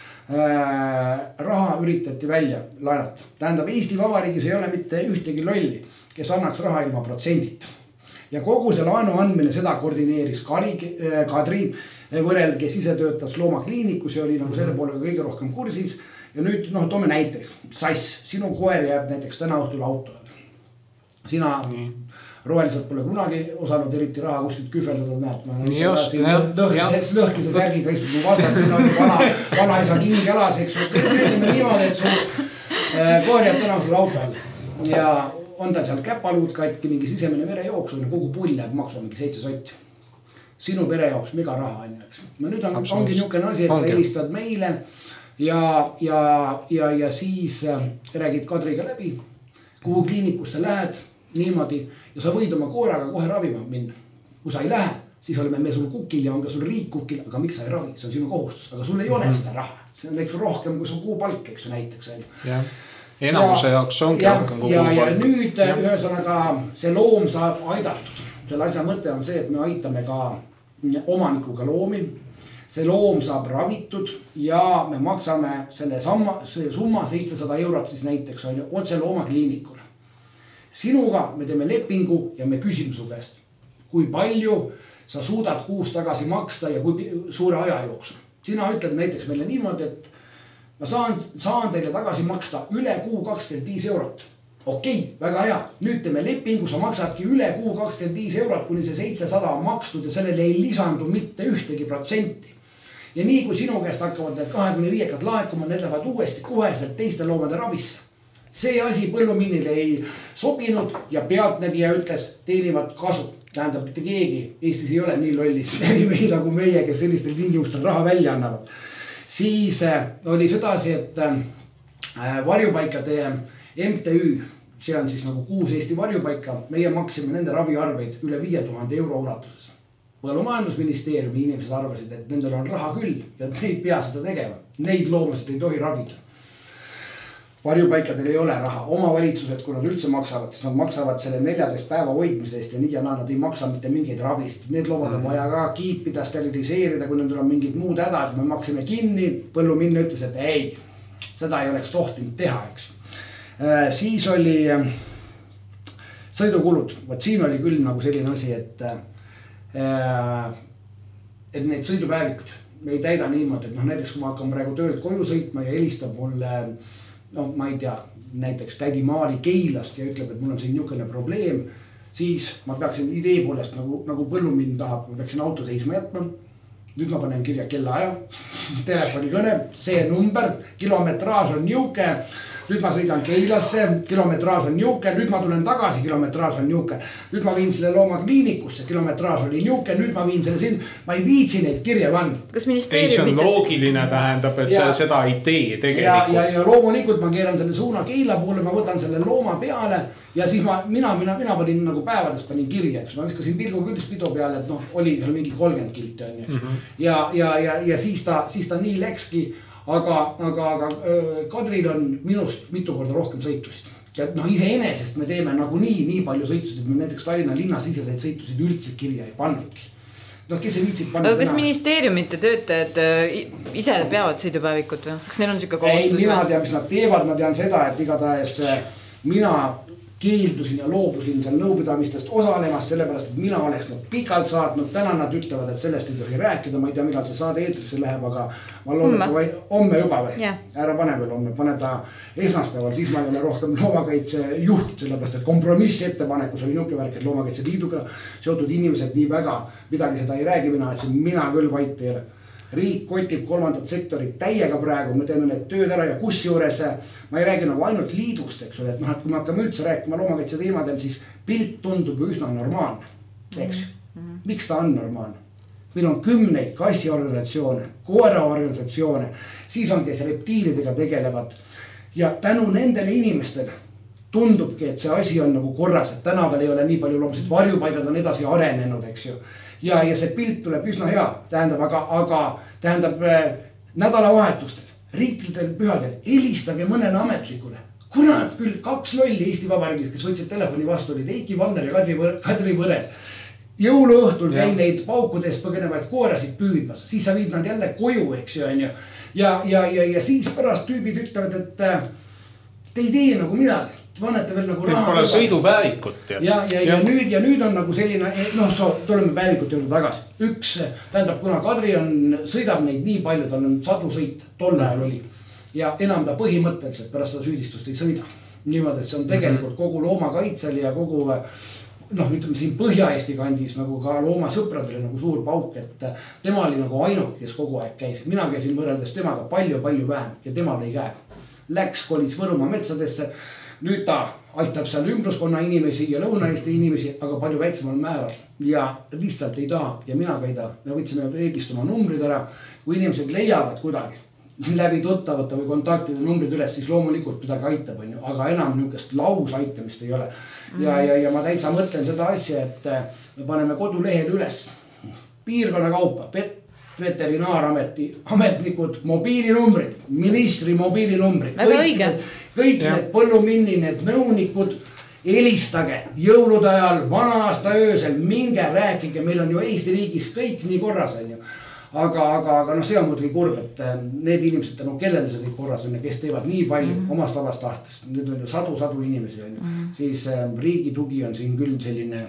äh, raha üritati välja laenata. Tähendab, Eesti Vabariigis ei ole mitte ühtegi lolli, kes annaks raha ilma protsendit. Ja kogu see laenu andmine seda koordineeris Kari, äh, Kadri Võrel, kes ise töötas loomakliinikus ja oli nagu selle poolega kõige rohkem kursis. Ja nüüd, noh, toome näiteks. Sass, sinu koer jääb näiteks täna õhtul autole. Sina... Nii. Roheliselt pole kunagi osanud eriti raha kuskilt kühveldada, näed. Just, lõhkise särgiga istub mu vastas, siin on vana, vana isa king jalas, eks. Ütleme niimoodi, et su koer jääb täna sul autol ja on tal seal käpaluud katki, mingi sisemine verejooks on ja kogu pull jääb maksma mingi seitse sotti. Sinu pere jaoks mega raha on, eks. No nüüd on, ongi niisugune asi, et sa helistad meile ja, ja, ja, ja siis räägid Kadriga läbi, kuhu kliinikusse lähed niimoodi. Ja sa võid oma koeraga kohe ravima minna. Kui sa ei lähe, siis oleme me sul kukil ja on ka sul riik kukil, aga miks sa ei ravi? See on sinu kohustus, aga sul ei ole seda raha. See on eks rohkem kui su kuupalk, eks näiteks. Ja. Enamuse jaoks ongi ja, rohkem kui ja, kuupalk. Ja nüüd ja. Ühesõnaga see loom saab aidatud. Selle asja mõte on see, et me aitame ka omanikuga loomi. See loom saab ravitud ja me maksame selle samma, see summa seitsesada eurot siis näiteks on ju otse loomakliinikule. Sinuga me teeme lepingu ja me küsime su käest, kui palju sa suudad kuus tagasi maksta ja kui suure aja jooksul. Sina ütled näiteks meile niimoodi, et ma saan, saan teile tagasi maksta üle kuu kakskümmend viis eurot. Okei, väga hea. Nüüd teeme lepingu, sa maksadki üle kuu kakskümmend viis eurot, kuni see seitsesada on makstud ja sellele ei lisandu mitte ühtegi protsenti. Ja nii kui sinu käest hakkavad need kahekümne viiekad laekuma, need lähevad uuesti koheselt teiste loomade ravisse. See asi põlluminnile ei sobinud ja pealtnägija ütles, teenivad kasu. Tähendab, mitte keegi, Eestis ei ole nii lollis mehi nagu meie, kes sellistel tingimustel raha välja annavad. Siis oli sedasi, et varjupaikade M T Ü, see on siis nagu kuus Eesti varjupaika, meie maksime nende raviarveid üle viie tuhande euro ulatuses. Põllumajandusministeeriumi inimesed arvasid, et nendel on raha küll ja neid pea seda tegema. Neid loomasid ei tohi ravida. Varjupaikadel ei ole raha. Omavalitsused, kui nad üldse maksavad, siis nad maksavad selle neljateist päeva hoidmisest ja nii ja naa, nad ei maksa mitte mingeid ravist. Need loomad on vaja ka kiipida, steriliseerida, kui nendel on mingid muud hädad, me maksime kinni. Põlluminne ütles, et ei, seda ei oleks tohtinud teha, eks. Siis oli sõidukulud. Vaat siin oli küll nagu selline asi, et, et need sõidupäevikud me ei täida niimoodi, et noh, näiteks kui ma hakkan praegu töölt koju sõitma ja helistab mulle no ma ei tea, näiteks tädi Maali Keilast ja ütleb, et mul on siin niisugune probleem, siis ma peaksin idee poolest nagu, nagu põllumind tahab, ma peaksin auto seisma jätma. Nüüd ma panen kirja kella aja, telefoni kõne, see number, kilometraaž on niuke, nüüd ma sõidan Keilasse, kilometraaž on niuke, nüüd ma tulen tagasi, kilometraaž on niuke, nüüd ma viin selle looma kliinikusse, kilometraaž oli niuke, nüüd ma viin selle siin, ma ei viitsi neid kirja vann. Kas ministeerium... Ei, see on loogiline, tähendab, et ja, see, seda ei tee tegelikult. Ja, ja, ja loomulikult ma keeran selle suuna Keila poole, ma võtan selle looma peale ja siis ma, mina, mina, mina panin nagu päevades panin kirja, eks ma viskasin pilgu küll pido peale, et noh, oli seal mingi kolmkümmend kilti on, eks. Mm-hmm. Ja, ja, ja, ja siis ta, siis ta nii läkski. Aga, aga, aga Kadril on minust mitu korda rohkem sõitusid. Ja noh, iseenesest me teeme nagu nii, nii palju sõitusid, et me näiteks Tallinna linnas iseseid sõitusid üldse kirja ei pannudki. No kes see viitsib panna? Aga kas ministeeriumite töötajad ise peavad sõidupäevikut või? Kas neil on siuke kohustus? Ei, mina tean, mis nad teevad, ma tean seda, et igatahes mina keeldusin ja loobusin seal nõupidamistest osalemas, sellepärast, et mina oleks nad pikalt saatnud. Täna nad ütlevad, et sellest ei tohi rääkida. Ma ei tea, millal see saade eetrisse läheb, aga ma loodan, et homme juba või? Yeah. Ära pane veel homme, pane ta esmaspäeval, siis ma ei ole rohkem loomakaitse juht, sellepärast, et kompromissi ettepanekus oli niuke värk, et loomakaitse liiduga seotud inimesed nii väga midagi seda ei räägi, mina, et mina küll vait ei ole. Riik kotib kolmandat sektorit täiega praegu, me teeme need tööd ära ja kus juures ma ei räägi nagu ainult liidust, eks ole, et noh, et kui me hakkame üldse rääkima loomakaitse teemadel, siis pilt tundub üsna normaalne, eks. Mm-hmm. Miks ta on normaalne? Meil on kümneid kassiorganisatsioone, koeraorganisatsioone, siis on kes reptiilidega tegelevad ja tänu nendele inimestele tundubki, et see asi on nagu korras, et tänaval ei ole nii palju loomasid, varjupaigad on edasi arenenud, eks ju. Ja, ja see pilt tuleb üsna hea, tähendab, aga, aga tähendab äh, nädalavahetustel, riiklitel pühadel, helistage mõnele ametlikule. Kurat küll, kaks lolli Eesti Vabariigis, kes võtsid telefoni vastu, olid Eiki Valner ja Kadri, Kadri Võrel. Jõuluõhtul käi neid paukudes põgenevaid koerasid püüdmas, siis sa viid nad jälle koju, eks ju, on ju. Ja, ja, ja, ja siis pärast tüübid ütlevad, et äh, te ei tee nagu midagi. Vanete veel nagu raha. Pole sõidupäevikut. Ja, ja, ja, ja, nüüd, ja nüüd on nagu selline, noh, so, tuleme päevikut juurde tagasi. Üks, tähendab, kuna Kadri on, sõidab neid nii palju, tal on sadu sõit, tol ajal oli. Ja enam ta põhimõtteliselt pärast seda süüdistust ei sõida. Niimoodi, et see on tegelikult kogu loomakaitsel ja kogu, noh, ütleme siin Põhja-Eesti kandis nagu ka loomasõpradele nagu suur pauk, et tema oli nagu ainult, kes kogu aeg käis. Mina käisin võrreldes temaga palju, palju vähem ja temal ei käe. Läks kolis Võrumaa metsadesse. Nüüd ta aitab seal ümbruskonna inimesi ja Lõuna-Eesti inimesi, aga palju väiksemal määral ja lihtsalt ei taha ja mina ka ei taha. Me võtsime veebist oma numbrid ära, kui inimesed leiavad kuidagi läbi tuttavate või kontaktide numbrid üles, siis loomulikult midagi aitab, on ju, aga enam niukest laus aitamist ei ole. Ja, ja, ja ma täitsa mõtlen seda asja, et me paneme kodulehel üles piirkonna kaupa, veterinaarameti ametnikud, mobiilinumbrid, ministri mobiilinumbrid. Väga õige. Kõik ja. Need põlluminni, need nõunikud, helistage jõulude ajal, vana aasta öösel, minge rääkige, meil on ju Eesti riigis kõik nii korras, on ju. Aga, aga, aga no see on muidugi kurb, et need inimesed, no kellele see kõik korras on ja kes teevad nii palju mm-hmm. omast vabast tahtest, need on ju sadu, sadu inimesi, on ju. Mm-hmm. Siis äh, riigi tugi on siin küll selline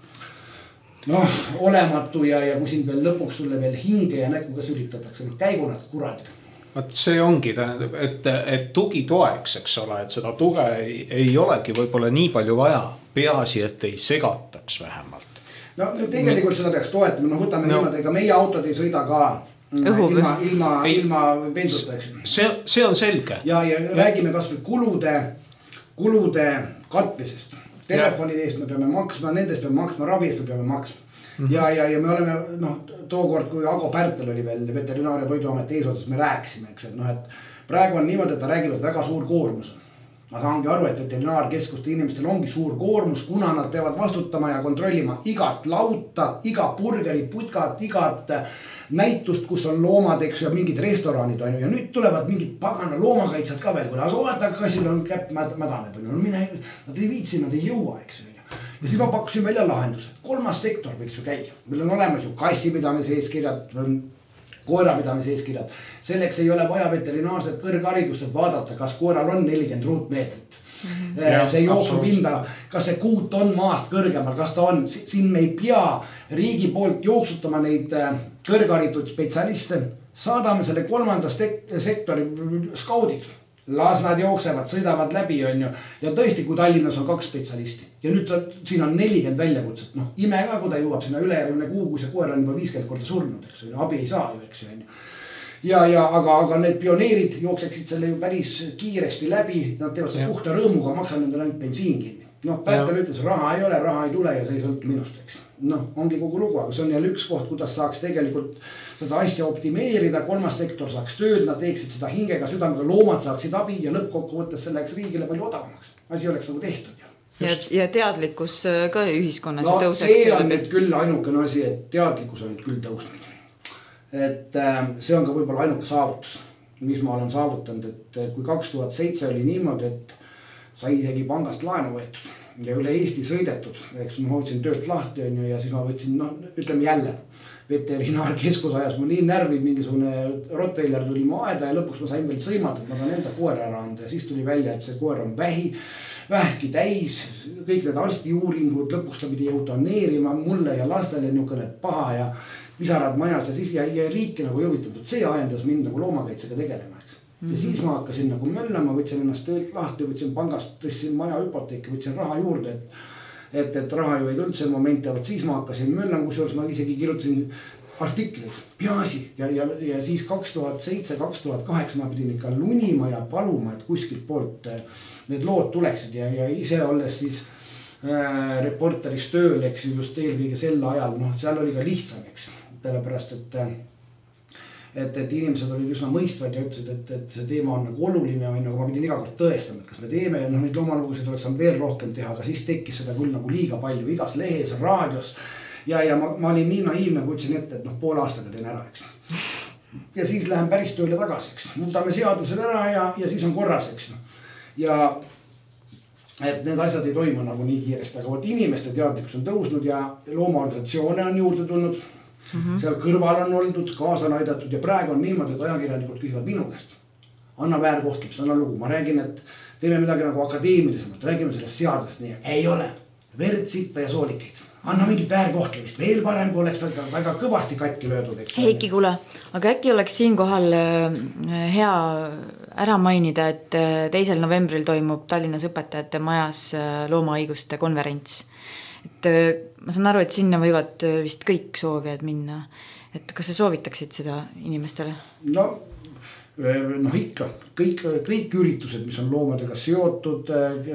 noh, olematu ja, ja kui siin veel lõpuks sulle veel hinge ja näkku kas üritatakse, käigu nad kuradil. Vaat see ongi, tähendab, et, et tugi toeks, eks ole, et seda tuge ei, ei olegi võib-olla nii palju vaja, peaasi, et ei segataks vähemalt. No tegelikult seda peaks toetama, no võtame no. niimoodi, ega meie autod ei sõida ka Õhu, ilma, ilma, ilma bensuteks. See, see on selge. Ja, ja, ja räägime kas või kulude, kulude katmisest. Telefonide eest me peame maksma, nendest peame maksma, ravi eest me peame maksma. Mm-hmm. Ja, ja, ja me oleme, noh, tookord, kui Ago Pärtel oli veel veterinaar- ja toiduamet eesotsas, me rääkisime, eks, et noh, et praegu on niimoodi, et ta räägivad väga suur koormus. Ma saangi aru, et veterinaarkeskuste inimestel ongi suur koormus, kuna nad peavad vastutama ja kontrollima igat lauta, iga burgeri, putkat, igat näitust, kus on loomad, eks ja mingid restoranid on ju. Ja nüüd tulevad mingid pagana loomakaitsjad ka veel, aga vaata, kassil on käpp mädane palju. No mine, nad ei viitsi, nad ei jõua, eks ju. Ja siis ma pakkusin välja lahendused. Kolmas sektor võiks ju käia. Meil on olemas ju kassipidamise eeskirjad, koerapidamise eeskirjad. Selleks ei ole vaja veterinaarset kõrgharidust, et vaadata, kas koeral on nelikümmend ruutmeetrit. Mm-hmm. See jooksu pinda, kas see kuut on maast kõrgemal, kas ta on, siin me ei pea riigi poolt jooksutama neid kõrgharitud spetsialiste, saadame selle kolmanda sektori skaudid. Las nad jooksevad, sõidavad läbi on ju. Ja tõesti, kui Tallinnas on kaks spetsialisti ja nüüd ta, siin on nelikümmend väljakutset. Noh, ime ka, kui ta jõuab sinna ülejärgmine kuu, kui see koer on juba viiskümmend korda surnud, eks ju. Abi ei saa ju, eks ju. Ja, ja aga, aga need pioneerid jookseksid selle ju päris kiiresti läbi. Nad teevad seda puhta rõõmuga, maksan nendele ainult bensiin kinni. Noh, Pärtel ütles, raha ei ole, raha ei tule ja see ei sõltu minust, eks. Noh, ongi kogu lugu, aga see on jälle üks koht, kuidas saaks tegelikult seda asja optimeerida, kolmas sektor saaks tööd, nad teeksid seda hingega, südamega, loomad saaksid abi ja lõppkokkuvõttes see läheks riigile palju odavamaks. Asi oleks nagu tehtud. Ja, ja teadlikkus ka ühiskonnas no, tõuseks. See on nüüd küll ainukene asi, et teadlikkus on nüüd küll tõusnud. Et see on ka võib-olla ainuke saavutus, mis ma olen saavutanud, et kui kaks tuhat seitse oli niimoodi, et sai isegi pangast laenu võetud ja üle Eesti sõidetud, eks ma võtsin töölt lahti on ju, ja siis ma võtsin, noh, ütleme jälle, veterinaarkeskus ajas mul nii närvi, mingisugune Rottweiler tuli mu aeda ja lõpuks ma sain veel sõimata, et ma tahan enda koer ära anda ja siis tuli välja, et see koer on vähi, vähki täis, kõik need arstiuuringud, lõpuks ta pidi eutaneerima mulle ja lastele niisugune paha ja visarad majas ja siis ja, ja riiki nagu jõuvitab, et see ajendas mind nagu loomakaitsega tegelema, eks. Ja siis ma hakkasin nagu möllama, võtsin ennast töölt lahti, võtsin pangast, tõstsin maja hüpoteeki, võtsin raha juurde, et, et, et raha ju ei tulnud see moment, et siis ma hakkasin möllama, kusjuures ma isegi kirjutasin artikleid, peaasi ja, ja, ja siis kaks tuhat seitse, kaks tuhat kaheksa ma pidin ikka lunima ja paluma, et kuskilt poolt need lood tuleksid ja, ja ise olles siis äh, reporteris tööl, eks just eelkõige sel ajal, noh, seal oli ka lihtsam, eks, sellepärast, et Et, et inimesed olid üsna mõistvad ja ütlesid, et, et see teema on nagu oluline, on, aga ma pidin iga kord tõestama, et kas me teeme ja noh, neid loomalugusid oleks saanud veel rohkem teha, aga siis tekkis seda küll nagu liiga palju igas lehes, raadios ja, ja ma, ma olin nii naiivne, kui ütlesin ette, et noh, poole aastaga teen ära, eks. Ja siis lähen päris tööle tagasi, eks. Muudame seadused ära ja, ja siis on korras, eks. Ja et need asjad ei toimu nagu nii kiiresti, aga võt inimeste teadlikkus on tõusnud ja loomaorganisatsioone on juurde tulnud. Mm-hmm. Seal kõrval on oldud, kaasa on aidatud ja praegu on niimoodi, et ajakirjanikud küsivad minu käest. Anna väärkohtlemist, anna lugu. Ma räägin, et teeme midagi nagu akadeemilisemalt, räägime sellest seadust nii. Ei ole, verd, sitta ja soolikeid. Anna mingit väärkohtlemist, veel parem, kui oleks väga, väga kõvasti katki löödud. Heiki, kuule, aga äkki oleks siin kohal hea ära mainida, et teisel novembril toimub Tallinnas õpetajate majas loomaõiguste konverents. Et ma saan aru, et sinna võivad vist kõik soovijad minna. Et kas sa soovitaksid seda inimestele? No, noh ikka. Kõik, kõik üritused, mis on loomadega seotud,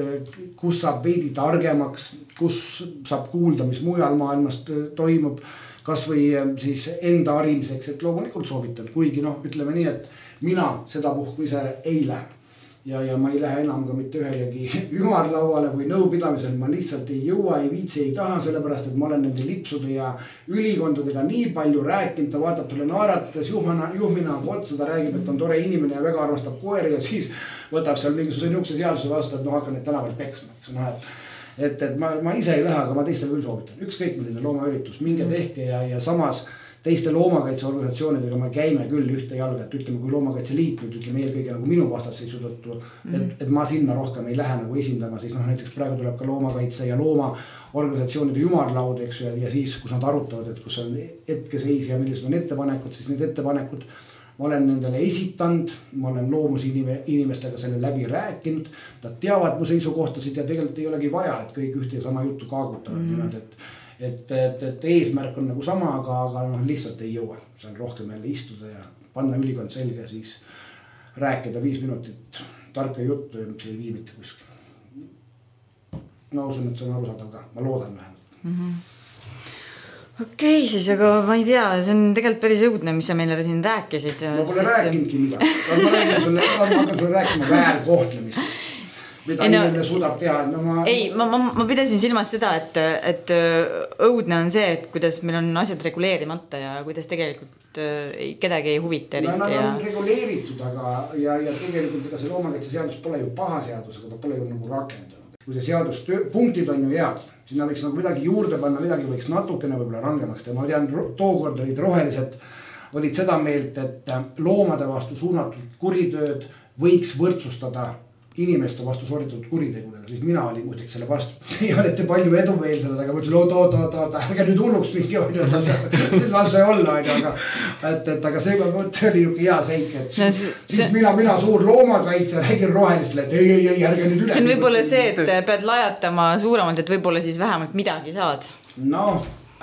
kus saab veidi targemaks, kus saab kuulda, mis mujal maailmas toimub, kas või siis enda harimiseks, et loomulikult soovitan. Kuigi noh, ütleme nii, et mina seda puhku ise ei lähe. Ja, ja ma ei lähe enam ka mitte ühelegi ümarlauale või nõupidamisel, ma lihtsalt ei jõua, ei viitsi, ei taha, sellepärast, et ma olen nende lipsude ja ülikondadega nii palju rääkinud, ta vaatab sulle naeratades, juhmina, juhmina otsa, ta räägib, et on tore inimene ja väga armastab koeri ja siis võtab seal mingisuguse niukse seaduse vastu, et noh, hakka neid tänaval peksma. No, et, et ma, ma ise ei lähe, aga ma teistele küll soovitan. Ükskõik milline loomaüritus, minge tehke ja, ja samas teiste loomakaitseorganisatsioonidega me käime küll ühte jalga, et ütleme, kui loomakaitse liit nüüd ütleme eelkõige nagu minu vastasseisu tõttu, et, et ma sinna rohkem ei lähe nagu esindama, siis noh, näiteks praegu tuleb ka loomakaitse ja loomaorganisatsioonide ümarlaud, eks ju, ja siis, kus nad arutavad, et kus on hetkeseis ja millised on ettepanekud, siis need ettepanekud ma olen nendele esitanud, ma olen loomusi inimestega selle läbi rääkinud, nad teavad mu seisukohtasid ja tegelikult ei olegi vaja, et kõik ühte ja sama juttu kaagutavad mm. niimoodi, et Et, et, et eesmärk on nagu sama, aga, aga no, lihtsalt ei jõua. See on rohkem jälle istuda ja panna ülikond selge ja siis rääkida viis minutit tarka juttu ja mis ei vii mitte kuskil. No usun, et see on arusaadav ka. Ma loodan vähemalt. Mm-hmm. okei okay, siis, aga ma ei tea, see on tegelikult päris õudne, mis sa meile siin rääkisid. Ma pole sest... rääkinudki midagi. Ma räägin sulle, ma hakkan sulle rääkima väärkohtlemist, mida ei, no, inimene suudab teha. No, ma... Ei, ma, ma, ma pidasin silmas seda, et, et õudne on see, et kuidas meil on asjad reguleerimata ja kuidas tegelikult ei, kedagi ei huvita. No, nad ja... on reguleeritud, aga ja, ja tegelikult ega see loomakaitse seadus pole ju paha seadus, aga ta pole ju nagu rakendanud. Kui see seadus töö, punktid on ju head, sinna võiks nagu midagi juurde panna, midagi võiks natukene võib-olla rangemaks teha. Ma tean, tookord olid rohelised, olid seda meelt, et loomade vastu suunatud kuritööd võiks võrdsustada inimeste vastu sooritatud kuritegudele, siis mina olin muisteks selle vastu. Ei olete palju edu veel selle, aga mõtlesin, oot, oot, oot, oot, ärge nüüd hulluks mingi on, las see olla, aga, et, et aga see, see oli niuke hea seik, et no, see, siis mina, mina suur loomakaitse räägin rohelistele, et ei, ei, ei, ärge nüüd üle. See on võib-olla see, et pead lajatama suuremalt, et võib-olla siis vähemalt midagi saad. No,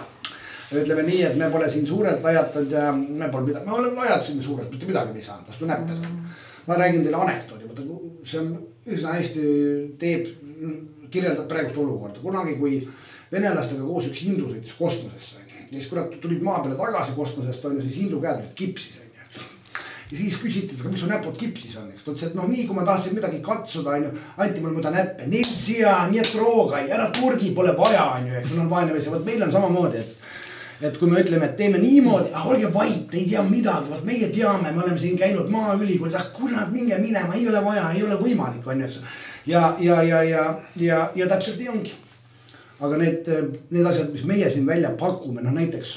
ütleme nii, et me pole siin suurelt lajatanud ja me pole midagi, me oleme lajatasin suurelt, mitte midagi ei saanud, vastu näppe saanud. Ma räägin teile anekdoodi, see on üsna hästi teeb, kirjeldab praegust olukorda. Kunagi, kui venelastega koos üks hindu sõitis kosmosesse, ja siis kui nad tulid maa peale tagasi kosmosest, on ju siis hindu käed kipsis. Ja siis küsiti, et mis su näpud kipsis on. Ta ütles, et noh, nii kui ma tahtsin midagi katsuda, anti mulle mõnda näppe, nii siia, nii et rooga, ära turgi, pole vaja. On vaene mees, ja meil on samamoodi, et et kui me ütleme, et teeme niimoodi, ah, olge vait, ei tea midagi, vaat meie teame, me oleme siin käinud maaülikoolis, ah, kurat, minge minema, ei ole vaja, ei ole võimalik, on ju, ja, ja, ja, ja, ja, ja täpselt nii ongi. Aga need, need asjad, mis meie siin välja pakume, noh näiteks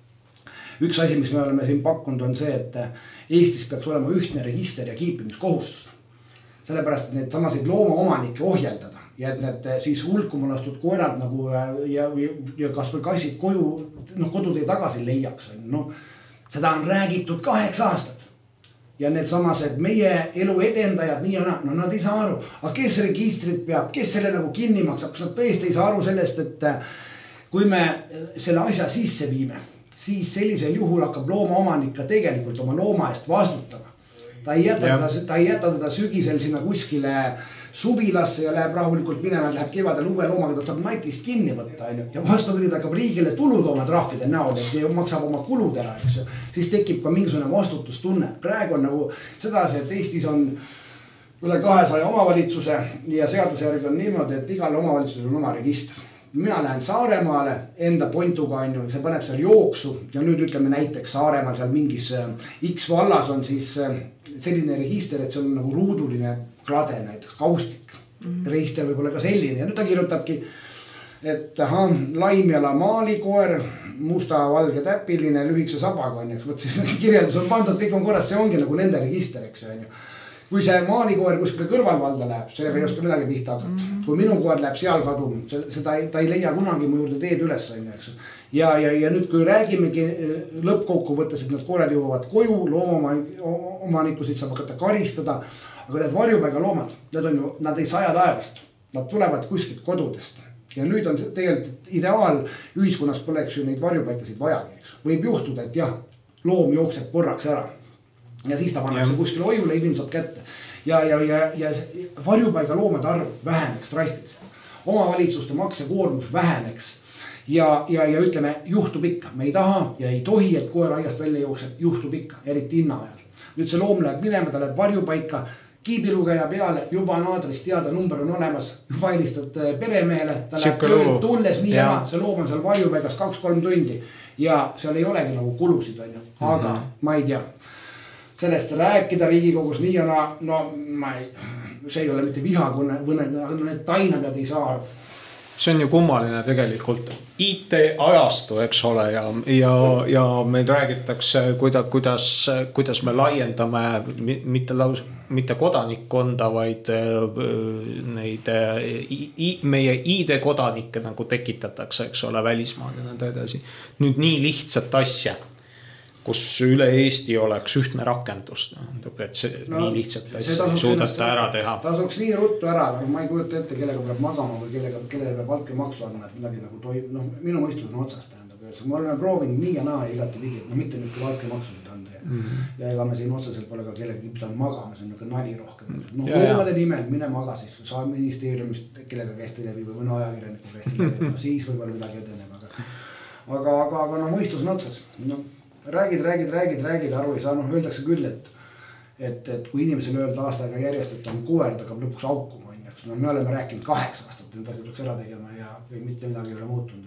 üks asi, mis me oleme siin pakkunud, on see, et Eestis peaks olema ühtne register ja kiipimiskohustus. Sellepärast, et need samasid loomaomanikke ohjeldada. Ja et need siis hulkuma lastud koerad nagu ja, ja kas või kassid koju, noh, kodutee tagasi leiaks. No, seda on räägitud kaheksa aastat. Ja need samased meie elu edendajad, nii ja no nad ei saa aru. Aga kes registrit peab, kes selle nagu kinni maksab, kas nad tõesti ei saa aru sellest, et kui me selle asja sisse viime, siis sellisel juhul hakkab loomaomanik ka tegelikult oma looma eest vastutama. Ta ei jäta, teda, ta ei jäta teda sügisel sinna kuskile suvilasse ja läheb rahulikult minema, läheb kevadel uue loomaga, ta saab natist kinni võtta. Ja vastupidi, ta hakkab riigile tulud oma trahvide näol, et maksab oma kulud ära, eks. Siis tekib ka mingisugune vastutustunne. Praegu on nagu sedasi, et Eestis on üle kahesaja omavalitsuse ja seaduse järgi on niimoodi, et igal omavalitsusel on oma register. Mina lähen Saaremaale enda pointuga, on ju, see paneb seal jooksu ja nüüd ütleme näiteks Saaremaal seal mingis X vallas on siis selline register, et see on nagu ruuduline klade, näiteks kaustik. Mm-hmm. Register võib olla ka selline ja nüüd ta kirjutabki, et aha, laimjala maalikoer, musta valge täpiline, lühikse sabaga on, eks, kirjeldus on pandud, kõik on korras, see ongi nagu nende register, eks on ju. Kui see maalikoer kuskile kõrvalvalda läheb, sellega ei oska midagi pihta hakata. Mm-hmm. Kui minu koer läheb seal kadum, seda ta ei leia kunagi mu juurde teed üles, on ju, eks. Ja, ja, ja nüüd, kui räägimegi lõppkokku võttes, et need koerad jõuavad koju, loomaomanikusid saab hakata karistada, aga need varjupaiga loomad, need on ju, nad ei saja taevast, nad tulevad kuskilt kodudest. Ja nüüd on tegelikult ideaal ühiskonnas poleks ju neid varjupaikasid vajagi, eks. Võib juhtuda, et jah, loom jookseb korraks ära. Ja siis ta pannakse kuskile ojule, inimene saab kätte. Ja, ja, ja, ja varjupaiga loomade arv väheneks drastiliselt. Omavalitsuste maksekoormus väheneks. Ja, ja, ja ütleme, juhtub ikka. Me ei taha ja ei tohi, et koer aiast välja jookseb, juhtub ikka, eriti hinna ajal. Nüüd see loom läheb minema, ta läheb varjupaika, kiibilugeja peale, juba on aadress teada, number on olemas, juba helistad peremehele, ta läheb tööl, tulles nii ja see loom on seal varjupaigas kaks-kolm tundi ja seal ei olegi nagu kulusid, on ju. Aga mm-hmm. ma ei tea. Sellest rääkida Riigikogus nii ja na, no ma ei, see ei ole mitte vihakõne, aga need tainad ei saa aru. See on ju kummaline tegelikult I T ajastu, eks ole, ja, ja, ja meil räägitakse, kuida, kuidas, kuidas me laiendame mitte, laus, mitte kodanikkonda, vaid neid I, meie I D kodanikke nagu tekitatakse, eks ole, välismaal ja nõnda edasi. Nüüd nii lihtsat asja, kus üle Eesti oleks ühtne rakendus, et see no, nii lihtsalt asja suudata ära teha. Tasuks nii ruttu ära, aga ma ei kujuta ette, kellega peab magama või kellega, kellega peab altke maksu andma, et midagi nagu toib, noh, minu mõistus on otsast tähendab. Me oleme proovinud nii ja naa igati pidi, no mitte nüüd kui altke maksusid anda. Ja, mm-hmm. ja ega me siin otseselt pole ka kellega kipsal magama, see on niuke nali rohkem. No loomade nimel, mine maga siis, saa ministeeriumist kellega kästi läbi või mõne ajakirjaniku kästi läbi, no siis võib-olla midagi edeneb, aga aga, aga, aga no mõistus on otsas. No, räägid, räägid, räägid, räägid, aru ei saa, noh, öeldakse küll, et, et, et kui inimesele öelda aasta aega järjest, et on kuverd, hakkab lõpuks aukuma. No, me oleme rääkinud kaheksa aastat, nüüd asjad peaks ära tegema ja või mitte midagi ei ole muutunud.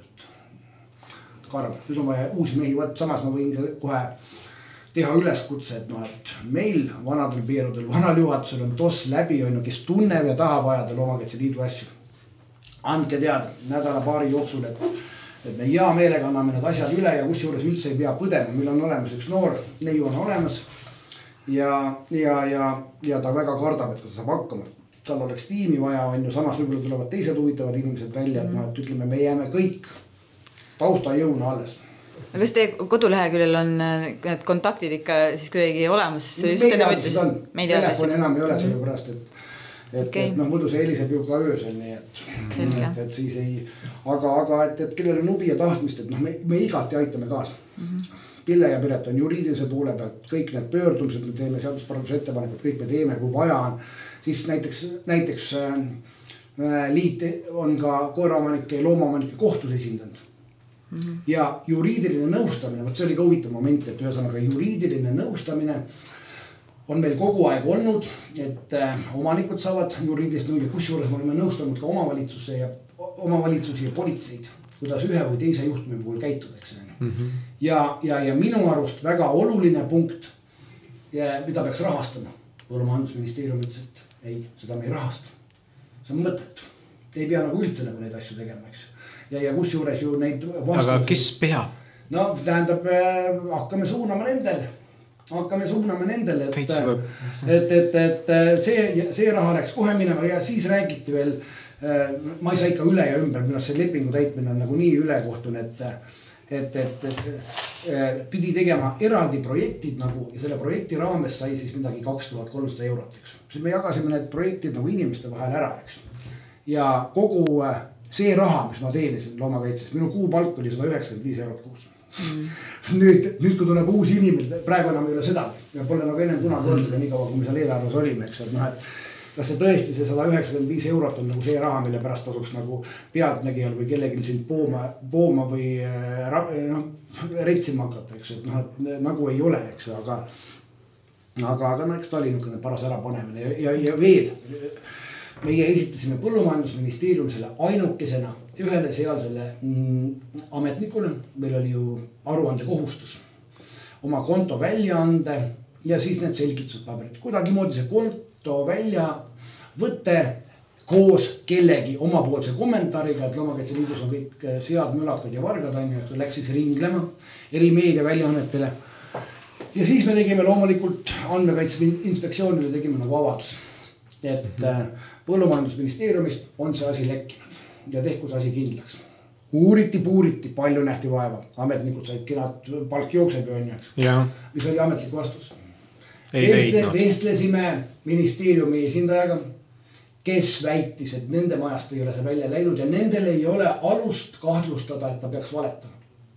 Et karm, nüüd on vaja uusi mehi, võt, samas ma võin kohe teha üleskutse, et, no, et meil vanadel peerudel, vanal juhatusel on toss läbi, on, kes tunneb ja tahab ajada Loomakaitse Liidu asju. Andke teada nädala paari jooksul, et, et me hea meelega anname need asjad üle ja kus juures üldse ei pea põdema. Meil on olemas üks noor neiu on olemas ja, ja, ja, ja ta väga kardab, et ta saab hakkama. Tal oleks tiimi vaja, on ju, samas võib-olla tulevad teised huvitavad inimesed välja, et, no, et ütleme, me jääme kõik taustajõuna alles. Kas teie koduleheküljel on need kontaktid ikka siis kuidagi olemas? Meediaadressid on, telefoni enam ei ole selle pärast, et, et, okay. et noh, muidu see heliseb ju ka öösel, nii et, et, et siis ei, aga, aga et, et kellel on huvi ja tahtmist, et noh, me, me igati aitame kaasa. Mm-hmm. Pille ja Piret on juriidilise poole pealt, kõik need pöördumised, me teeme seadusparanduse ettepanekud, kõik me teeme, kui vaja on. Siis näiteks, näiteks äh, liit on ka koeraomanike ja loomaomanike kohtus esindanud. Mm-hmm. Ja juriidiline nõustamine, võt see oli ka huvitav moment, et ühesõnaga juriidiline nõustamine on meil kogu aeg olnud, et äh, omanikud saavad juriidilist nõuda, kus juures me oleme nõustanud ka omavalitsusse ja, omavalitsusi ja politseid, kuidas ühe või teise juhtumi puhul käituda, eks. Mm-hmm. Ja, ja, ja minu arust väga oluline punkt, ja, mida peaks rahastama. Põllumajandusministeerium ütles, et ei, seda me ei rahasta. See on mõttetu. Te ei pea nagu üldse nagu neid asju tegema, eks. Ja, ja kus juures ju neid vastuseid. Aga kes peab? No tähendab, hakkame suunama nendele. Hakkame suunama nendele, et, et, et, et see, see raha läks kohe minema ja siis räägiti veel, ma ei saa ikka üle ja ümber, minu see lepingu täitmine on nagu nii ülekohtune, et et, et, et pidi tegema eraldi projektid nagu ja selle projekti raames sai siis midagi kaks tuhat kolmsada eurot, eks. Siis me jagasime need projektid nagu inimeste vahel ära, eks. Ja kogu see raha, mis ma teenisin loomakaitses, minu kuupalk oli sada üheksakümmend viis eurot kuus. Mm. Nüüd, nüüd kui tuleb uus inimene, praegu enam ei ole seda, ja pole nagu ennem kunagi olnud, nii kaua kui me seal eelarves olime, eks. Et noh, et kas see tõesti see sada üheksakümmend viis eurot on nagu see raha, mille pärast tasuks nagu pealtnägijal või kellelgi sind pooma, pooma või no, retsima hakata, eks, et noh, et nagu ei ole, eks, aga aga, aga no, eks ta oli niisugune paras ära panemine ja, ja, ja veel meie esitasime Põllumajandusministeerium selle ainukesena ühele sealsele mm, ametnikule, meil oli ju aruande kohustus oma konto välja anda ja siis need selgitused paberid, kuidagi moodi see konto välja võtte koos kellegi omapoolse kommentaariga, et Loomakaitse Liidus on kõik sead, mülakad ja vargad, on ju, läks siis ringlema eri meediaväljaannetele. Ja siis me tegime loomulikult andmekaitse inspektsioonile tegime nagu avaldus, et mm-hmm. Põllumajandusministeeriumist on see asi lekkinud ja tehku see asi kindlaks. Uuriti, puuriti, palju nähti vaeva, ametnikud said kenad, palk jookseb ju on ju, mis oli ametlik vastus. Vestle, vestlesime ministeeriumi esindajaga, kes väitis, et nende majast ei ole see välja läinud ja nendel ei ole alust kahtlustada, et ta peaks valetama.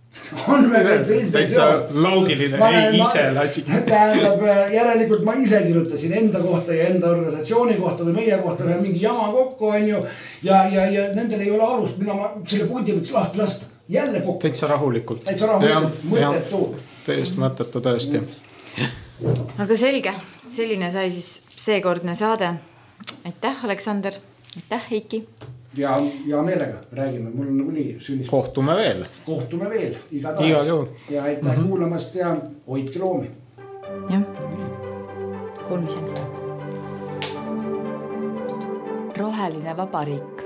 Täitsa loogiline, ei ise lasi. Tähendab, järelikult ma ise kirjutasin enda kohta ja enda organisatsiooni kohta või meie kohta ühe mingi jama kokku on ju ja, ja, ja nendel ei ole alust, mina ma selle pundi võiks lahti lasta. Jälle kokku. Täitsa rahulikult. Täitsa rahulikult, mõttetu. Täiesti mõttetu tõesti. Aga selge, selline sai siis seekordne saade. Aitäh, Aleksander. Aitäh, Heiki. Ja, ja meelega räägime, mul on nagu nii sünnis. Kohtume veel. Kohtume veel, iga taas. Iga juhul. Ja aitäh mm-hmm. kuulamast ja hoidke loomi. Jah, kuulmiseni. Roheline Vabariik.